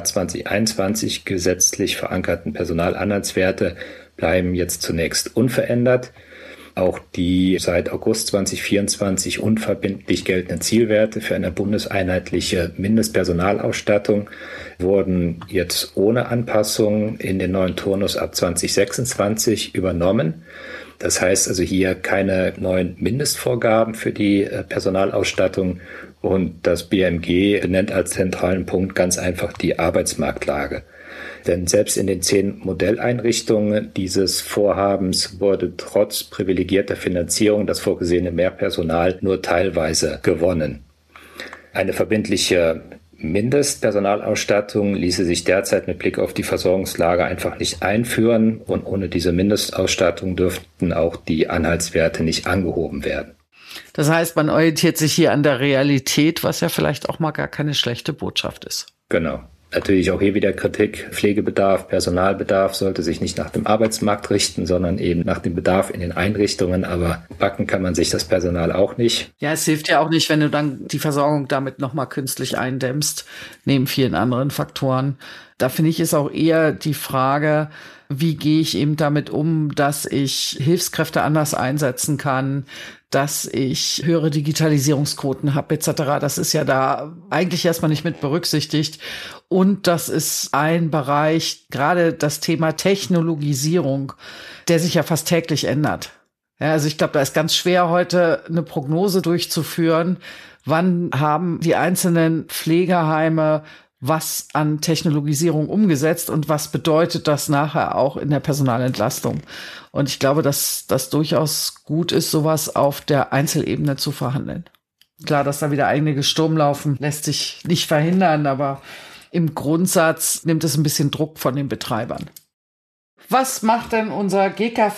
2021 gesetzlich verankerten Personalanhaltswerte bleiben jetzt zunächst unverändert. Auch die seit August 2024 unverbindlich geltenden Zielwerte für eine bundeseinheitliche Mindestpersonalausstattung wurden jetzt ohne Anpassung in den neuen Turnus ab 2026 übernommen. Das heißt also hier keine neuen Mindestvorgaben für die Personalausstattung, und das BMG benennt als zentralen Punkt ganz einfach die Arbeitsmarktlage. Denn selbst in den 10 Modelleinrichtungen dieses Vorhabens wurde trotz privilegierter Finanzierung das vorgesehene Mehrpersonal nur teilweise gewonnen. Eine verbindliche Mindestpersonalausstattung ließe sich derzeit mit Blick auf die Versorgungslage einfach nicht einführen, und ohne diese Mindestausstattung dürften auch die Anhaltswerte nicht angehoben werden. Das heißt, man orientiert sich hier an der Realität, was ja vielleicht auch mal gar keine schlechte Botschaft ist. Genau. Natürlich auch hier wieder Kritik. Pflegebedarf, Personalbedarf sollte sich nicht nach dem Arbeitsmarkt richten, sondern eben nach dem Bedarf in den Einrichtungen. Aber backen kann man sich das Personal auch nicht. Ja, es hilft ja auch nicht, wenn du dann die Versorgung damit nochmal künstlich eindämmst, neben vielen anderen Faktoren. Da finde ich, ist auch eher die Frage, wie gehe ich eben damit um, dass ich Hilfskräfte anders einsetzen kann, dass ich höhere Digitalisierungsquoten habe etc. Das ist ja da eigentlich erstmal nicht mit berücksichtigt. Und das ist ein Bereich, gerade das Thema Technologisierung, der sich ja fast täglich ändert. Ja, also ich glaube, da ist ganz schwer, heute eine Prognose durchzuführen. Wann haben die einzelnen Pflegeheime was an Technologisierung umgesetzt und was bedeutet das nachher auch in der Personalentlastung? Und ich glaube, dass das durchaus gut ist, sowas auf der Einzelebene zu verhandeln. Klar, dass da wieder einige Sturm laufen, lässt sich nicht verhindern, aber im Grundsatz nimmt es ein bisschen Druck von den Betreibern. Was macht denn unser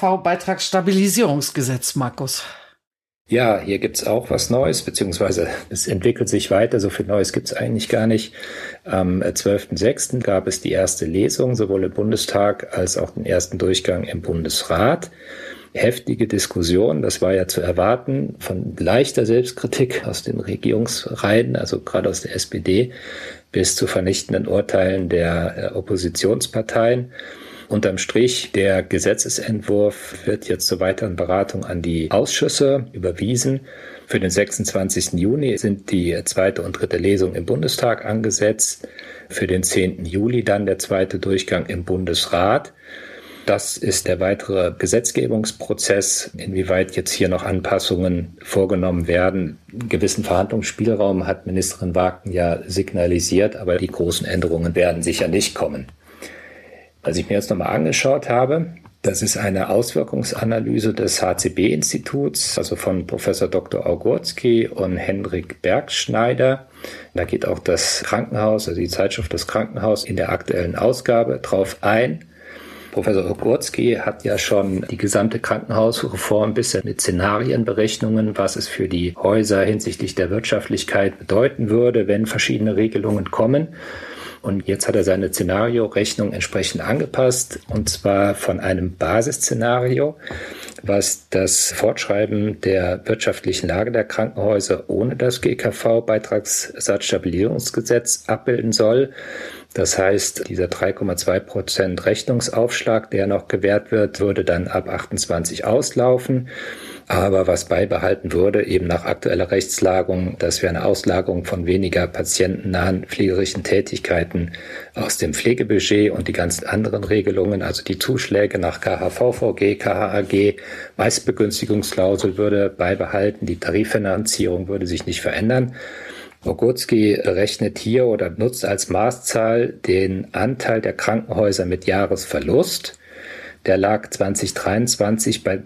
GKV-Beitragsstabilisierungsgesetz, Markus? Ja, hier gibt's auch was Neues, beziehungsweise es entwickelt sich weiter. So viel Neues gibt's eigentlich gar nicht. Am 12.06. gab es die erste Lesung, sowohl im Bundestag als auch den ersten Durchgang im Bundesrat. Heftige Diskussion, das war ja zu erwarten, von leichter Selbstkritik aus den Regierungsreihen, also gerade aus der SPD, bis zu vernichtenden Urteilen der Oppositionsparteien. Unterm Strich, der Gesetzesentwurf wird jetzt zur weiteren Beratung an die Ausschüsse überwiesen. Für den 26. Juni sind die 2. und 3. Lesung im Bundestag angesetzt. Für den 10. Juli dann der 2. Durchgang im Bundesrat. Das ist der weitere Gesetzgebungsprozess. Inwieweit jetzt hier noch Anpassungen vorgenommen werden. Einen gewissen Verhandlungsspielraum hat Ministerin Wagner ja signalisiert, aber die großen Änderungen werden sicher nicht kommen. Was ich mir jetzt nochmal angeschaut habe, das ist eine Auswirkungsanalyse des HCB-Instituts, also von Professor Dr. Augurski und Hendrik Bergschneider. Da geht auch das Krankenhaus, also die Zeitschrift Das Krankenhaus, in der aktuellen Ausgabe drauf ein. Professor Augurski hat ja schon die gesamte Krankenhausreform bisher mit Szenarienberechnungen, was es für die Häuser hinsichtlich der Wirtschaftlichkeit bedeuten würde, wenn verschiedene Regelungen kommen. Und jetzt hat er seine Szenariorechnung entsprechend angepasst, und zwar von einem Basisszenario, was das Fortschreiben der wirtschaftlichen Lage der Krankenhäuser ohne das GKV-Beitragssatzstabilisierungsgesetz abbilden soll. Das heißt, dieser 3,2% Rechnungsaufschlag, der noch gewährt wird, würde dann ab 28 auslaufen. Aber was beibehalten würde, eben nach aktueller Rechtslagung, dass wir eine Auslagerung von weniger patientennahen pflegerischen Tätigkeiten aus dem Pflegebudget und die ganzen anderen Regelungen, also die Zuschläge nach KHVVG, KHAG, Meistbegünstigungsklausel würde beibehalten, die Tariffinanzierung würde sich nicht verändern. Bogotsky rechnet hier oder nutzt als Maßzahl den Anteil der Krankenhäuser mit Jahresverlust. Der lag 2023 bei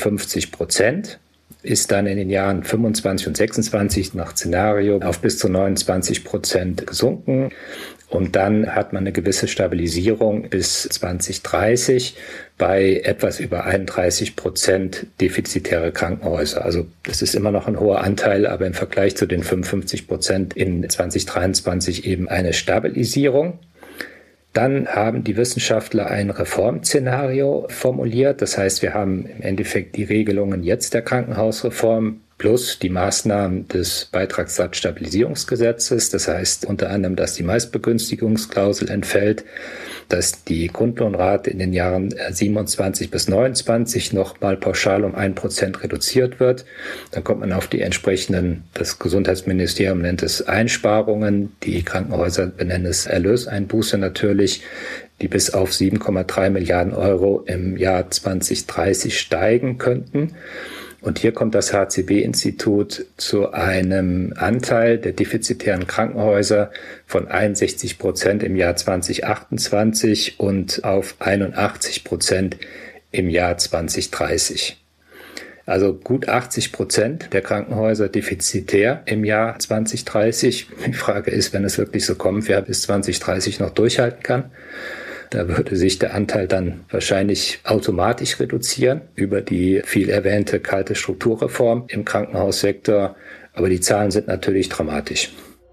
55%, ist dann in den Jahren 25 und 26 nach Szenario auf bis zu 29% gesunken. Und dann hat man eine gewisse Stabilisierung bis 2030 bei etwas über 31% defizitäre Krankenhäuser. Also das ist immer noch ein hoher Anteil, aber im Vergleich zu den 55% in 2023 eben eine Stabilisierung. Dann haben die Wissenschaftler ein Reformszenario formuliert. Das heißt, wir haben im Endeffekt die Regelungen jetzt der Krankenhausreform plus die Maßnahmen des Beitragssatzstabilisierungsgesetzes. Das heißt unter anderem, dass die Meistbegünstigungsklausel entfällt, dass die Grundlohnrate in den Jahren 27 bis 29 nochmal pauschal um 1% reduziert wird. Dann kommt man auf die entsprechenden, das Gesundheitsministerium nennt es Einsparungen, die Krankenhäuser benennen es Erlöseinbuße natürlich, die bis auf 7,3 Milliarden Euro im Jahr 2030 steigen könnten. Und hier kommt das HCB-Institut zu einem Anteil der defizitären Krankenhäuser von 61% im Jahr 2028 und auf 81% im Jahr 2030. Also gut 80% der Krankenhäuser defizitär im Jahr 2030. Die Frage ist, wenn es wirklich so kommt, wer bis 2030 noch durchhalten kann. Da würde sich der Anteil dann wahrscheinlich automatisch reduzieren über die viel erwähnte kalte Strukturreform im Krankenhaussektor. Aber die Zahlen sind natürlich dramatisch.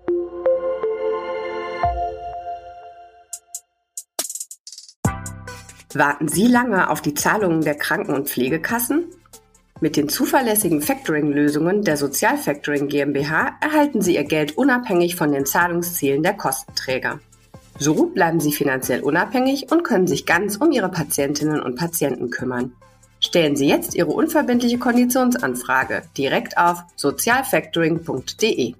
Warten Sie lange auf die Zahlungen der Kranken- und Pflegekassen? Mit den zuverlässigen Factoring-Lösungen der Sozialfactoring GmbH erhalten Sie Ihr Geld unabhängig von den Zahlungszielen der Kostenträger. So bleiben Sie finanziell unabhängig und können sich ganz um Ihre Patientinnen und Patienten kümmern. Stellen Sie jetzt Ihre unverbindliche Konditionsanfrage direkt auf sozialfactoring.de.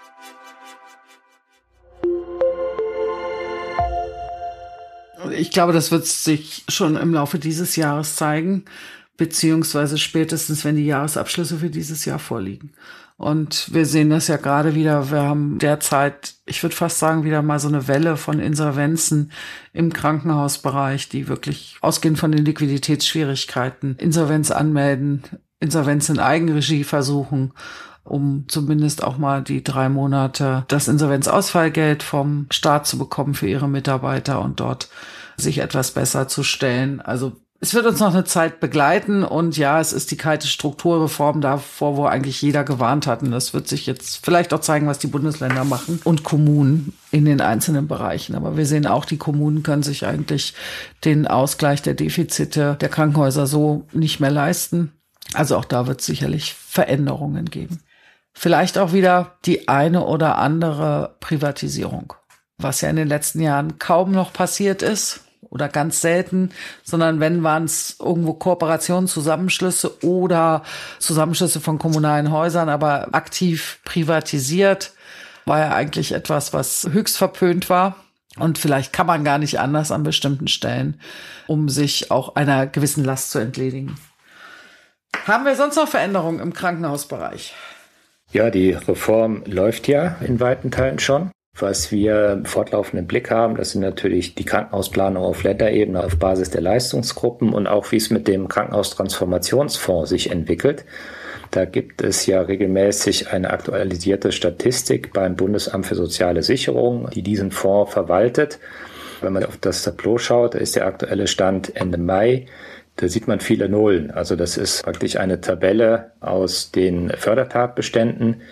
Ich glaube, das wird sich schon im Laufe dieses Jahres zeigen, beziehungsweise spätestens, wenn die Jahresabschlüsse für dieses Jahr vorliegen. Und wir sehen das ja gerade wieder. Wir haben derzeit, ich würde fast sagen, wieder mal so eine Welle von Insolvenzen im Krankenhausbereich, die wirklich ausgehend von den Liquiditätsschwierigkeiten Insolvenz anmelden, Insolvenz in Eigenregie versuchen, um zumindest auch mal die 3 Monate das Insolvenzausfallgeld vom Staat zu bekommen für ihre Mitarbeiter und dort sich etwas besser zu stellen. Also es wird uns noch eine Zeit begleiten und ja, es ist die kalte Strukturreform davor, wo eigentlich jeder gewarnt hat. Und das wird sich jetzt vielleicht auch zeigen, was die Bundesländer machen und Kommunen in den einzelnen Bereichen. Aber wir sehen auch, die Kommunen können sich eigentlich den Ausgleich der Defizite der Krankenhäuser so nicht mehr leisten. Also auch da wird es sicherlich Veränderungen geben. Vielleicht auch wieder die eine oder andere Privatisierung, was ja in den letzten Jahren kaum noch passiert ist. Oder ganz selten, sondern wenn, waren es irgendwo Kooperationen, Zusammenschlüsse oder Zusammenschlüsse von kommunalen Häusern, aber aktiv privatisiert war ja eigentlich etwas, was höchst verpönt war. Und vielleicht kann man gar nicht anders an bestimmten Stellen, um sich auch einer gewissen Last zu entledigen. Haben wir sonst noch Veränderungen im Krankenhausbereich? Ja, die Reform läuft ja in weiten Teilen schon. Was wir fortlaufend im Blick haben, das sind natürlich die Krankenhausplanung auf Länderebene auf Basis der Leistungsgruppen und auch wie es mit dem Krankenhaustransformationsfonds sich entwickelt. Da gibt es ja regelmäßig eine aktualisierte Statistik beim Bundesamt für soziale Sicherung, die diesen Fonds verwaltet. Wenn man auf das Tableau schaut, da ist der aktuelle Stand Ende Mai. Da sieht man viele Nullen. Also das ist praktisch eine Tabelle aus den Fördertatbeständen,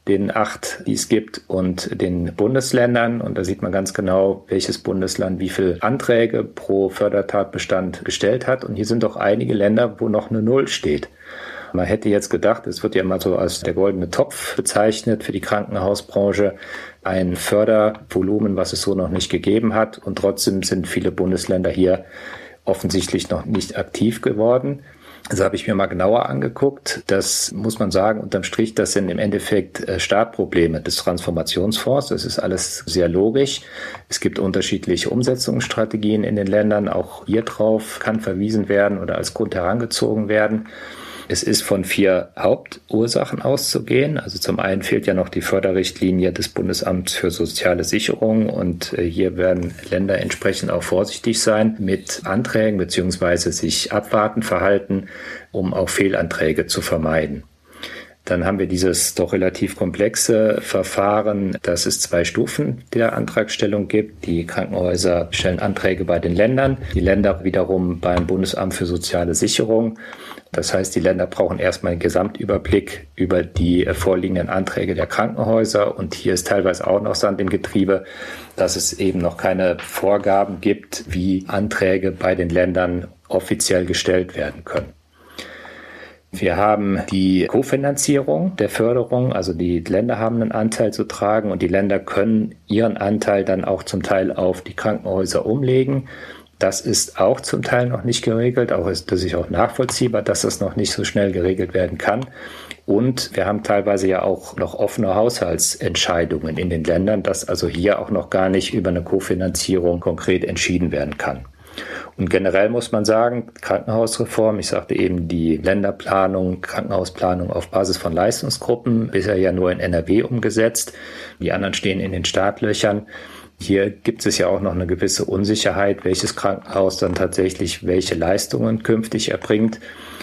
den 8, die es gibt, und den Bundesländern. Und da sieht man ganz genau, welches Bundesland wie viele Anträge pro Fördertatbestand gestellt hat. Und hier sind doch einige Länder, wo noch eine 0 steht. Man hätte jetzt gedacht, es wird ja immer so als der goldene Topf bezeichnet für die Krankenhausbranche, ein Fördervolumen, was es so noch nicht gegeben hat. Und trotzdem sind viele Bundesländer hier offensichtlich noch nicht aktiv geworden. Also habe ich mir mal genauer angeguckt. Das muss man sagen, unterm Strich, das sind im Endeffekt Startprobleme des Transformationsfonds. Das ist alles sehr logisch. Es gibt unterschiedliche Umsetzungsstrategien in den Ländern. Auch hier drauf kann verwiesen werden oder als Grund herangezogen werden. Es ist von 4 Hauptursachen auszugehen. Also zum einen fehlt ja noch die Förderrichtlinie des Bundesamts für soziale Sicherung, und hier werden Länder entsprechend auch vorsichtig sein mit Anträgen bzw. sich abwarten verhalten, um auch Fehlanträge zu vermeiden. Dann haben wir dieses doch relativ komplexe Verfahren, dass es 2 Stufen der Antragstellung gibt. Die Krankenhäuser stellen Anträge bei den Ländern, die Länder wiederum beim Bundesamt für soziale Sicherung. Das heißt, die Länder brauchen erstmal einen Gesamtüberblick über die vorliegenden Anträge der Krankenhäuser. Und hier ist teilweise auch noch Sand im Getriebe, dass es eben noch keine Vorgaben gibt, wie Anträge bei den Ländern offiziell gestellt werden können. Wir haben die Kofinanzierung der Förderung, also die Länder haben einen Anteil zu tragen und die Länder können ihren Anteil dann auch zum Teil auf die Krankenhäuser umlegen. Das ist auch zum Teil noch nicht geregelt, auch ist das auch nachvollziehbar, dass das noch nicht so schnell geregelt werden kann. Und wir haben teilweise ja auch noch offene Haushaltsentscheidungen in den Ländern, dass also hier auch noch gar nicht über eine Kofinanzierung konkret entschieden werden kann. Und generell muss man sagen, Krankenhausreform, ich sagte eben die Länderplanung, Krankenhausplanung auf Basis von Leistungsgruppen, bisher ja nur in NRW umgesetzt. Die anderen stehen in den Startlöchern. Hier gibt es ja auch noch eine gewisse Unsicherheit, welches Krankenhaus dann tatsächlich welche Leistungen künftig erbringt.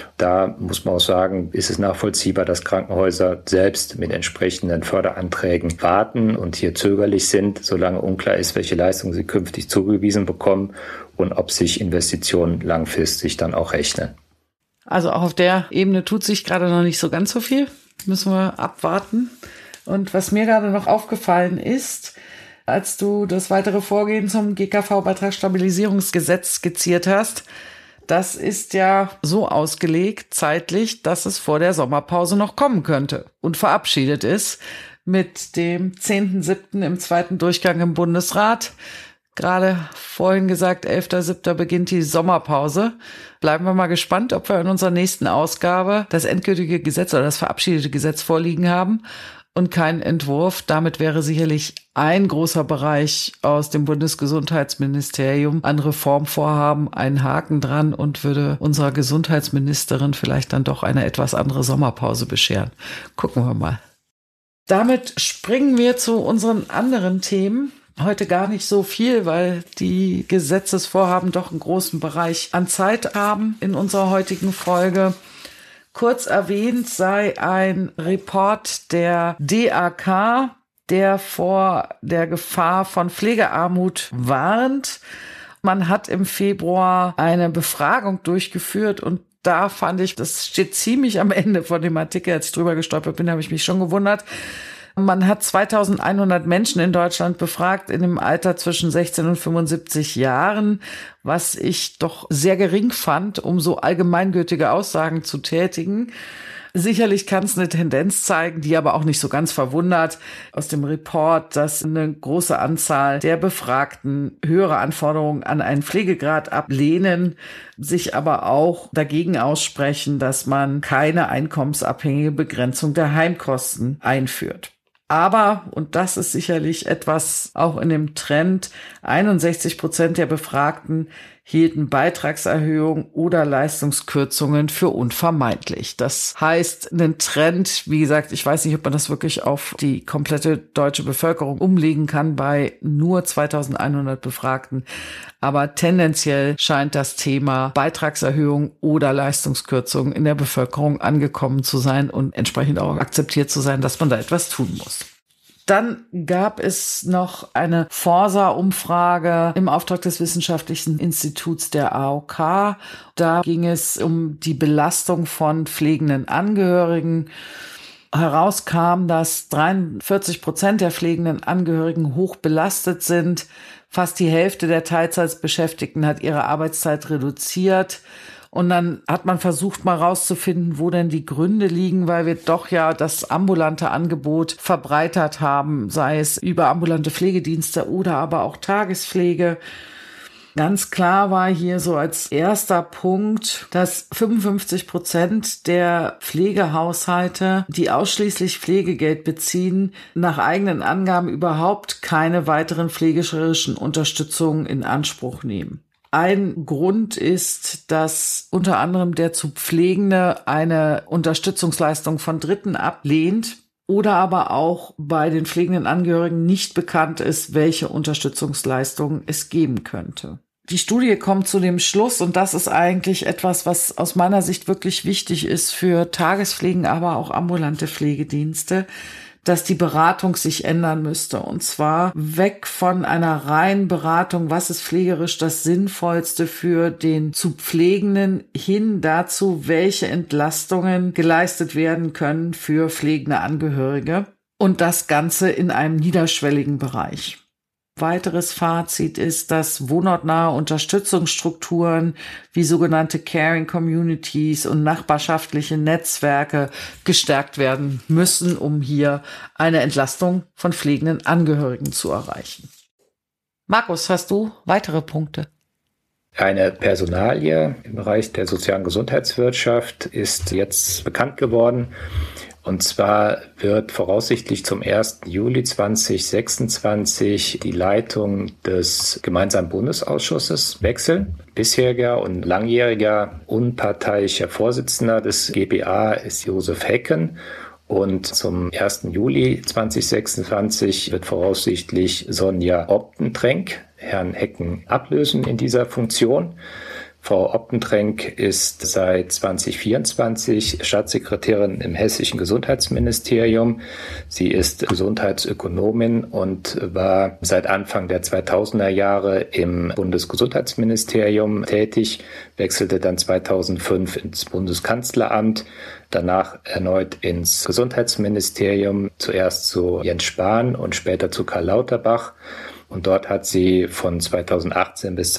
Da muss man auch sagen, ist es nachvollziehbar, dass Krankenhäuser selbst mit entsprechenden Förderanträgen warten und hier zögerlich sind, solange unklar ist, welche Leistungen sie künftig zugewiesen bekommen und ob sich Investitionen langfristig dann auch rechnen. Also auch auf der Ebene tut sich gerade noch nicht so ganz so viel. Müssen wir abwarten. Und was mir gerade noch aufgefallen ist, als du das weitere Vorgehen zum GKV-Beitragsstabilisierungsgesetz skizziert hast, das ist ja so ausgelegt zeitlich, dass es vor der Sommerpause noch kommen könnte und verabschiedet ist mit dem 10.7. im 2. Durchgang im Bundesrat. Gerade vorhin gesagt, 11.7. beginnt die Sommerpause. Bleiben wir mal gespannt, ob wir in unserer nächsten Ausgabe das endgültige Gesetz oder das verabschiedete Gesetz vorliegen haben und keinen Entwurf. Damit wäre sicherlich ein großer Bereich aus dem Bundesgesundheitsministerium an Reformvorhaben einen Haken dran und würde unserer Gesundheitsministerin vielleicht dann doch eine etwas andere Sommerpause bescheren. Gucken wir mal. Damit springen wir zu unseren anderen Themen. Heute gar nicht so viel, weil die Gesetzesvorhaben doch einen großen Bereich an Zeit haben in unserer heutigen Folge. Kurz erwähnt sei ein Report der DAK, der vor der Gefahr von Pflegearmut warnt. Man hat im Februar eine Befragung durchgeführt und da fand ich, das steht ziemlich am Ende von dem Artikel, als ich drüber gestolpert bin, habe ich mich schon gewundert. Man hat 2100 Menschen in Deutschland befragt in dem Alter zwischen 16 und 75 Jahren, was ich doch sehr gering fand, um so allgemeingültige Aussagen zu tätigen. Sicherlich kann es eine Tendenz zeigen, die aber auch nicht so ganz verwundert aus dem Report, dass eine große Anzahl der Befragten höhere Anforderungen an einen Pflegegrad ablehnen, sich aber auch dagegen aussprechen, dass man keine einkommensabhängige Begrenzung der Heimkosten einführt. Aber, und das ist sicherlich etwas auch in dem Trend, 61% der Befragten hielten Beitragserhöhungen oder Leistungskürzungen für unvermeidlich. Das heißt, einen Trend, wie gesagt, ich weiß nicht, ob man das wirklich auf die komplette deutsche Bevölkerung umlegen kann bei nur 2100 Befragten. Aber tendenziell scheint das Thema Beitragserhöhung oder Leistungskürzung in der Bevölkerung angekommen zu sein und entsprechend auch akzeptiert zu sein, dass man da etwas tun muss. Dann gab es noch eine Forsa-Umfrage im Auftrag des Wissenschaftlichen Instituts der AOK. Da ging es um die Belastung von pflegenden Angehörigen. herauskam, dass 43% der pflegenden Angehörigen hoch belastet sind. Fast die Hälfte der Teilzeitbeschäftigten hat ihre Arbeitszeit reduziert. Und dann hat man versucht, mal rauszufinden, wo denn die Gründe liegen, weil wir doch ja das ambulante Angebot verbreitert haben, sei es über ambulante Pflegedienste oder aber auch Tagespflege. Ganz klar war hier so als erster Punkt, dass 55% der Pflegehaushalte, die ausschließlich Pflegegeld beziehen, nach eigenen Angaben überhaupt keine weiteren pflegerischen Unterstützungen in Anspruch nehmen. Ein Grund ist, dass unter anderem der zu Pflegende eine Unterstützungsleistung von Dritten ablehnt oder aber auch bei den pflegenden Angehörigen nicht bekannt ist, welche Unterstützungsleistungen es geben könnte. Die Studie kommt zu dem Schluss, und das ist eigentlich etwas, was aus meiner Sicht wirklich wichtig ist für Tagespflegen, aber auch ambulante Pflegedienste, dass die Beratung sich ändern müsste. Und zwar weg von einer reinen Beratung, was ist pflegerisch das Sinnvollste für den zu Pflegenden, hin dazu, welche Entlastungen geleistet werden können für pflegende Angehörige. Und das Ganze in einem niederschwelligen Bereich. Weiteres Fazit ist, dass wohnortnahe Unterstützungsstrukturen wie sogenannte Caring Communities und nachbarschaftliche Netzwerke gestärkt werden müssen, um hier eine Entlastung von pflegenden Angehörigen zu erreichen. Markus, hast du weitere Punkte? Eine Personalie im Bereich der sozialen Gesundheitswirtschaft ist jetzt bekannt geworden. Und zwar wird voraussichtlich zum 1. Juli 2026 die Leitung des gemeinsamen Bundesausschusses wechseln. Bisheriger und langjähriger unparteiischer Vorsitzender des GBA ist Josef Hecken. Und zum 1. Juli 2026 wird voraussichtlich Sonja Optentränk Herrn Hecken ablösen in dieser Funktion. Frau Optentränk ist seit 2024 Staatssekretärin im Hessischen Gesundheitsministerium. Sie ist Gesundheitsökonomin und war seit Anfang der 2000er Jahre im Bundesgesundheitsministerium tätig, wechselte dann 2005 ins Bundeskanzleramt, danach erneut ins Gesundheitsministerium, zuerst zu Jens Spahn und später zu Karl Lauterbach. Und dort hat sie von 2018 bis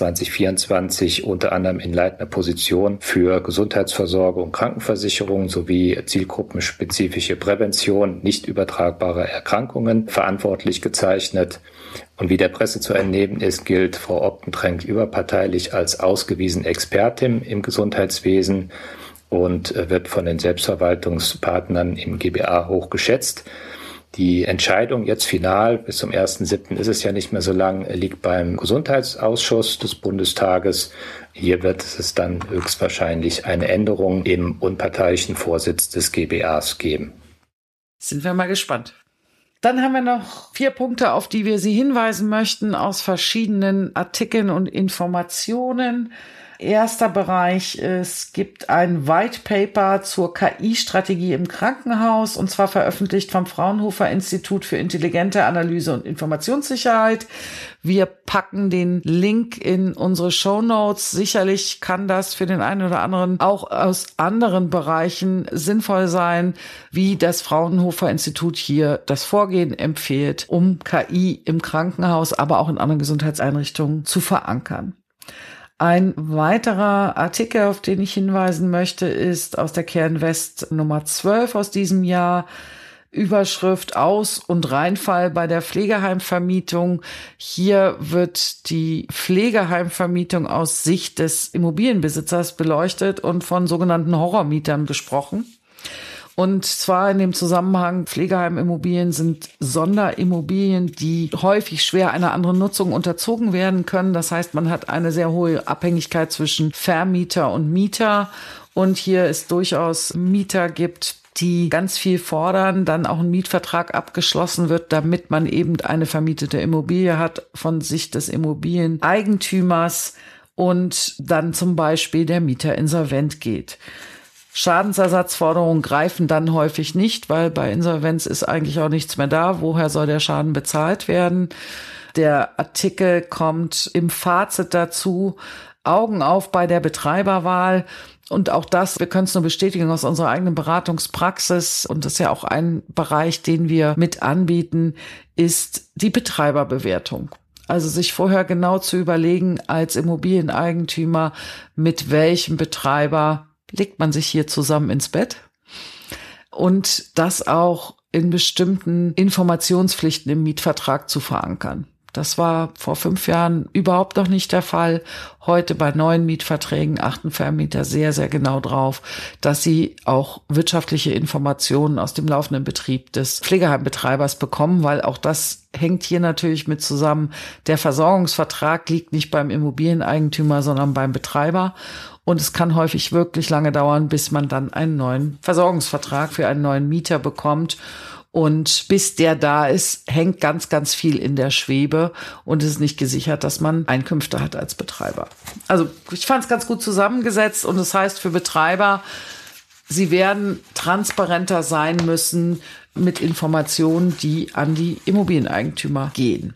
2024 unter anderem in leitender Position für Gesundheitsversorgung und Krankenversicherung sowie zielgruppenspezifische Prävention nicht übertragbarer Erkrankungen verantwortlich gezeichnet. Und wie der Presse zu entnehmen ist, gilt Frau Optentränk überparteilich als ausgewiesene Expertin im Gesundheitswesen und wird von den Selbstverwaltungspartnern im GBA hoch geschätzt. Die Entscheidung jetzt final, bis zum 1.7. ist es ja nicht mehr so lang, liegt beim Gesundheitsausschuss des Bundestages. Hier wird es dann höchstwahrscheinlich eine Änderung im unparteiischen Vorsitz des GBAs geben. Sind wir mal gespannt. Dann haben wir noch 4 Punkte, auf die wir Sie hinweisen möchten aus verschiedenen Artikeln und Informationen. Erster Bereich, es gibt ein White Paper zur KI-Strategie im Krankenhaus, und zwar veröffentlicht vom Fraunhofer Institut für intelligente Analyse und Informationssicherheit. Wir packen den Link in unsere Shownotes. Sicherlich kann das für den einen oder anderen auch aus anderen Bereichen sinnvoll sein, wie das Fraunhofer Institut hier das Vorgehen empfiehlt, um KI im Krankenhaus, aber auch in anderen Gesundheitseinrichtungen zu verankern. Ein weiterer Artikel, auf den ich hinweisen möchte, ist aus der Care Invest Nummer 12 aus diesem Jahr. Überschrift Aus- und Reinfall bei der Pflegeheimvermietung. Hier wird die Pflegeheimvermietung aus Sicht des Immobilienbesitzers beleuchtet und von sogenannten Horrormietern gesprochen. Und zwar in dem Zusammenhang, Pflegeheimimmobilien sind Sonderimmobilien, die häufig schwer einer anderen Nutzung unterzogen werden können. Das heißt, man hat eine sehr hohe Abhängigkeit zwischen Vermieter und Mieter. Und hier es durchaus Mieter gibt, die ganz viel fordern, dann auch ein Mietvertrag abgeschlossen wird, damit man eben eine vermietete Immobilie hat von Sicht des Immobilieneigentümers und dann zum Beispiel der Mieter insolvent geht. Schadensersatzforderungen greifen dann häufig nicht, weil bei Insolvenz ist eigentlich auch nichts mehr da. Woher soll der Schaden bezahlt werden? Der Artikel kommt im Fazit dazu: Augen auf bei der Betreiberwahl. Und auch das, wir können es nur bestätigen aus unserer eigenen Beratungspraxis, und das ist ja auch ein Bereich, den wir mit anbieten, ist die Betreiberbewertung. Also sich vorher genau zu überlegen als Immobilieneigentümer, mit welchem Betreiber legt man sich hier zusammen ins Bett, und das auch in bestimmten Informationspflichten im Mietvertrag zu verankern. Das war vor 5 Jahren überhaupt noch nicht der Fall. Heute bei neuen Mietverträgen achten Vermieter sehr, sehr genau drauf, dass sie auch wirtschaftliche Informationen aus dem laufenden Betrieb des Pflegeheimbetreibers bekommen, weil auch das hängt hier natürlich mit zusammen. Der Versorgungsvertrag liegt nicht beim Immobilieneigentümer, sondern beim Betreiber. Und es kann häufig wirklich lange dauern, bis man dann einen neuen Versorgungsvertrag für einen neuen Mieter bekommt. Und bis der da ist, hängt ganz, ganz viel in der Schwebe, und es ist nicht gesichert, dass man Einkünfte hat als Betreiber. Also ich fand es ganz gut zusammengesetzt, und das heißt für Betreiber, sie werden transparenter sein müssen mit Informationen, die an die Immobilieneigentümer gehen.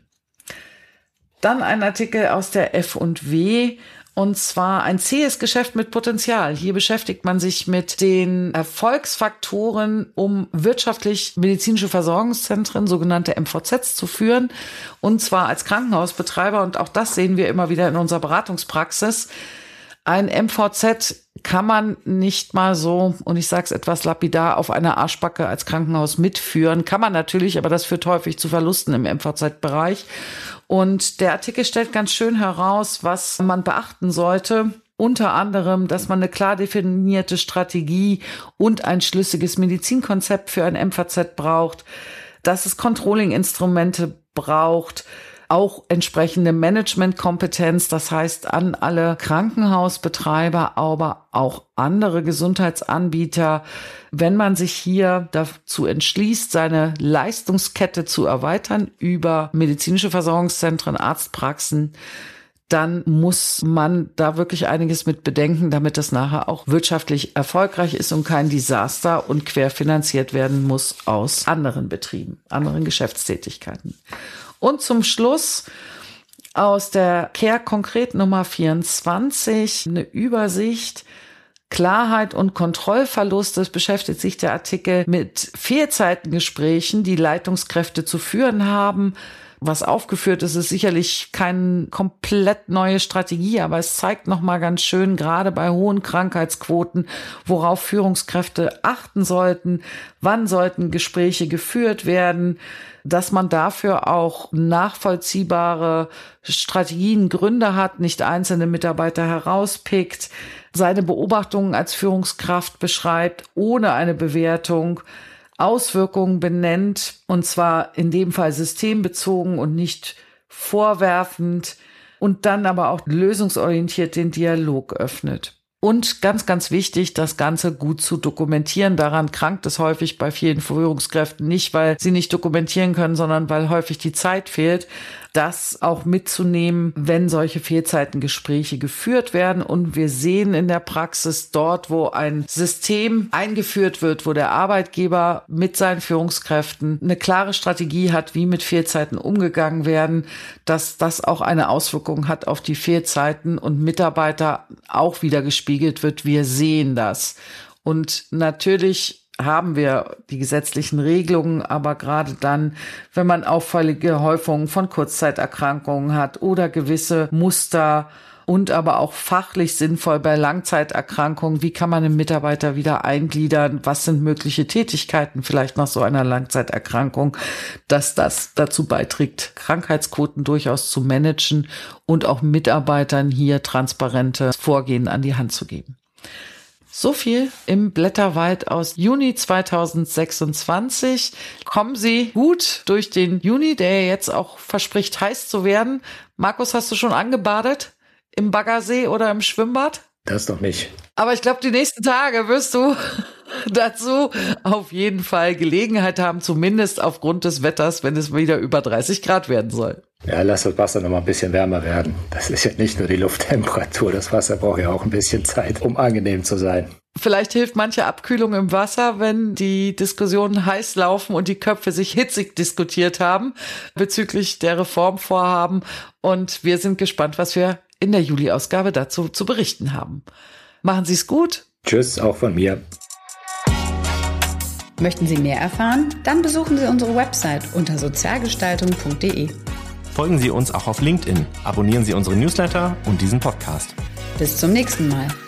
Dann ein Artikel aus der F&W. Und zwar ein zähes Geschäft mit Potenzial. Hier beschäftigt man sich mit den Erfolgsfaktoren, um wirtschaftlich-medizinische Versorgungszentren, sogenannte MVZs, zu führen. Und zwar als Krankenhausbetreiber. Und auch das sehen wir immer wieder in unserer Beratungspraxis. Ein MVZ kann man nicht mal so, und ich sage es etwas lapidar, auf einer Arschbacke als Krankenhaus mitführen. Kann man natürlich, aber das führt häufig zu Verlusten im MVZ-Bereich. Und der Artikel stellt ganz schön heraus, was man beachten sollte. Unter anderem, dass man eine klar definierte Strategie und ein schlüssiges Medizinkonzept für ein MVZ braucht, dass es Controlling-Instrumente braucht, auch entsprechende Managementkompetenz, das heißt an alle Krankenhausbetreiber, aber auch andere Gesundheitsanbieter. Wenn man sich hier dazu entschließt, seine Leistungskette zu erweitern über medizinische Versorgungszentren, Arztpraxen, dann muss man da wirklich einiges mit bedenken, damit das nachher auch wirtschaftlich erfolgreich ist und kein Desaster und querfinanziert werden muss aus anderen Betrieben, anderen Geschäftstätigkeiten. Und zum Schluss aus der Care Konkret Nummer 24 eine Übersicht. Klarheit und Kontrollverlust. Es beschäftigt sich der Artikel mit Fehlzeitengesprächen, die Leitungskräfte zu führen haben. Was aufgeführt ist, ist sicherlich keine komplett neue Strategie, aber es zeigt nochmal ganz schön, gerade bei hohen Krankheitsquoten, worauf Führungskräfte achten sollten, wann sollten Gespräche geführt werden, dass man dafür auch nachvollziehbare Strategien, Gründe hat, nicht einzelne Mitarbeiter herauspickt, seine Beobachtungen als Führungskraft beschreibt, ohne eine Bewertung, Auswirkungen benennt, und zwar in dem Fall systembezogen und nicht vorwerfend, und dann aber auch lösungsorientiert den Dialog öffnet. Und ganz, ganz wichtig, das Ganze gut zu dokumentieren. Daran krankt es häufig bei vielen Führungskräften, nicht weil sie nicht dokumentieren können, sondern weil häufig die Zeit fehlt, das auch mitzunehmen, wenn solche Fehlzeitengespräche geführt werden. Und wir sehen in der Praxis dort, wo ein System eingeführt wird, wo der Arbeitgeber mit seinen Führungskräften eine klare Strategie hat, wie mit Fehlzeiten umgegangen werden, dass das auch eine Auswirkung hat auf die Fehlzeiten und Mitarbeiter auch wieder gespiegelt wird. Wir sehen das. Und natürlich haben wir die gesetzlichen Regelungen, aber gerade dann, wenn man auffällige Häufungen von Kurzzeiterkrankungen hat oder gewisse Muster und aber auch fachlich sinnvoll bei Langzeiterkrankungen, wie kann man einen Mitarbeiter wieder eingliedern, was sind mögliche Tätigkeiten vielleicht nach so einer Langzeiterkrankung, dass das dazu beiträgt, Krankheitsquoten durchaus zu managen und auch Mitarbeitern hier transparentes Vorgehen an die Hand zu geben. So viel im Blätterwald aus Juni 2026. Kommen Sie gut durch den Juni, der jetzt auch verspricht, heiß zu werden. Markus, hast du schon angebadet? Im Baggersee oder im Schwimmbad? Das doch nicht. Aber ich glaube, die nächsten Tage wirst du dazu auf jeden Fall Gelegenheit haben, zumindest aufgrund des Wetters, wenn es wieder über 30 Grad werden soll. Ja, lass das Wasser noch mal ein bisschen wärmer werden. Das ist ja nicht nur die Lufttemperatur. Das Wasser braucht ja auch ein bisschen Zeit, um angenehm zu sein. Vielleicht hilft manche Abkühlung im Wasser, wenn die Diskussionen heiß laufen und die Köpfe sich hitzig diskutiert haben bezüglich der Reformvorhaben. Und wir sind gespannt, was wir in der Juli-Ausgabe dazu zu berichten haben. Machen Sie es gut. Tschüss, auch von mir. Möchten Sie mehr erfahren? Dann besuchen Sie unsere Website unter sozialgestaltung.de. Folgen Sie uns auch auf LinkedIn, abonnieren Sie unsere Newsletter und diesen Podcast. Bis zum nächsten Mal.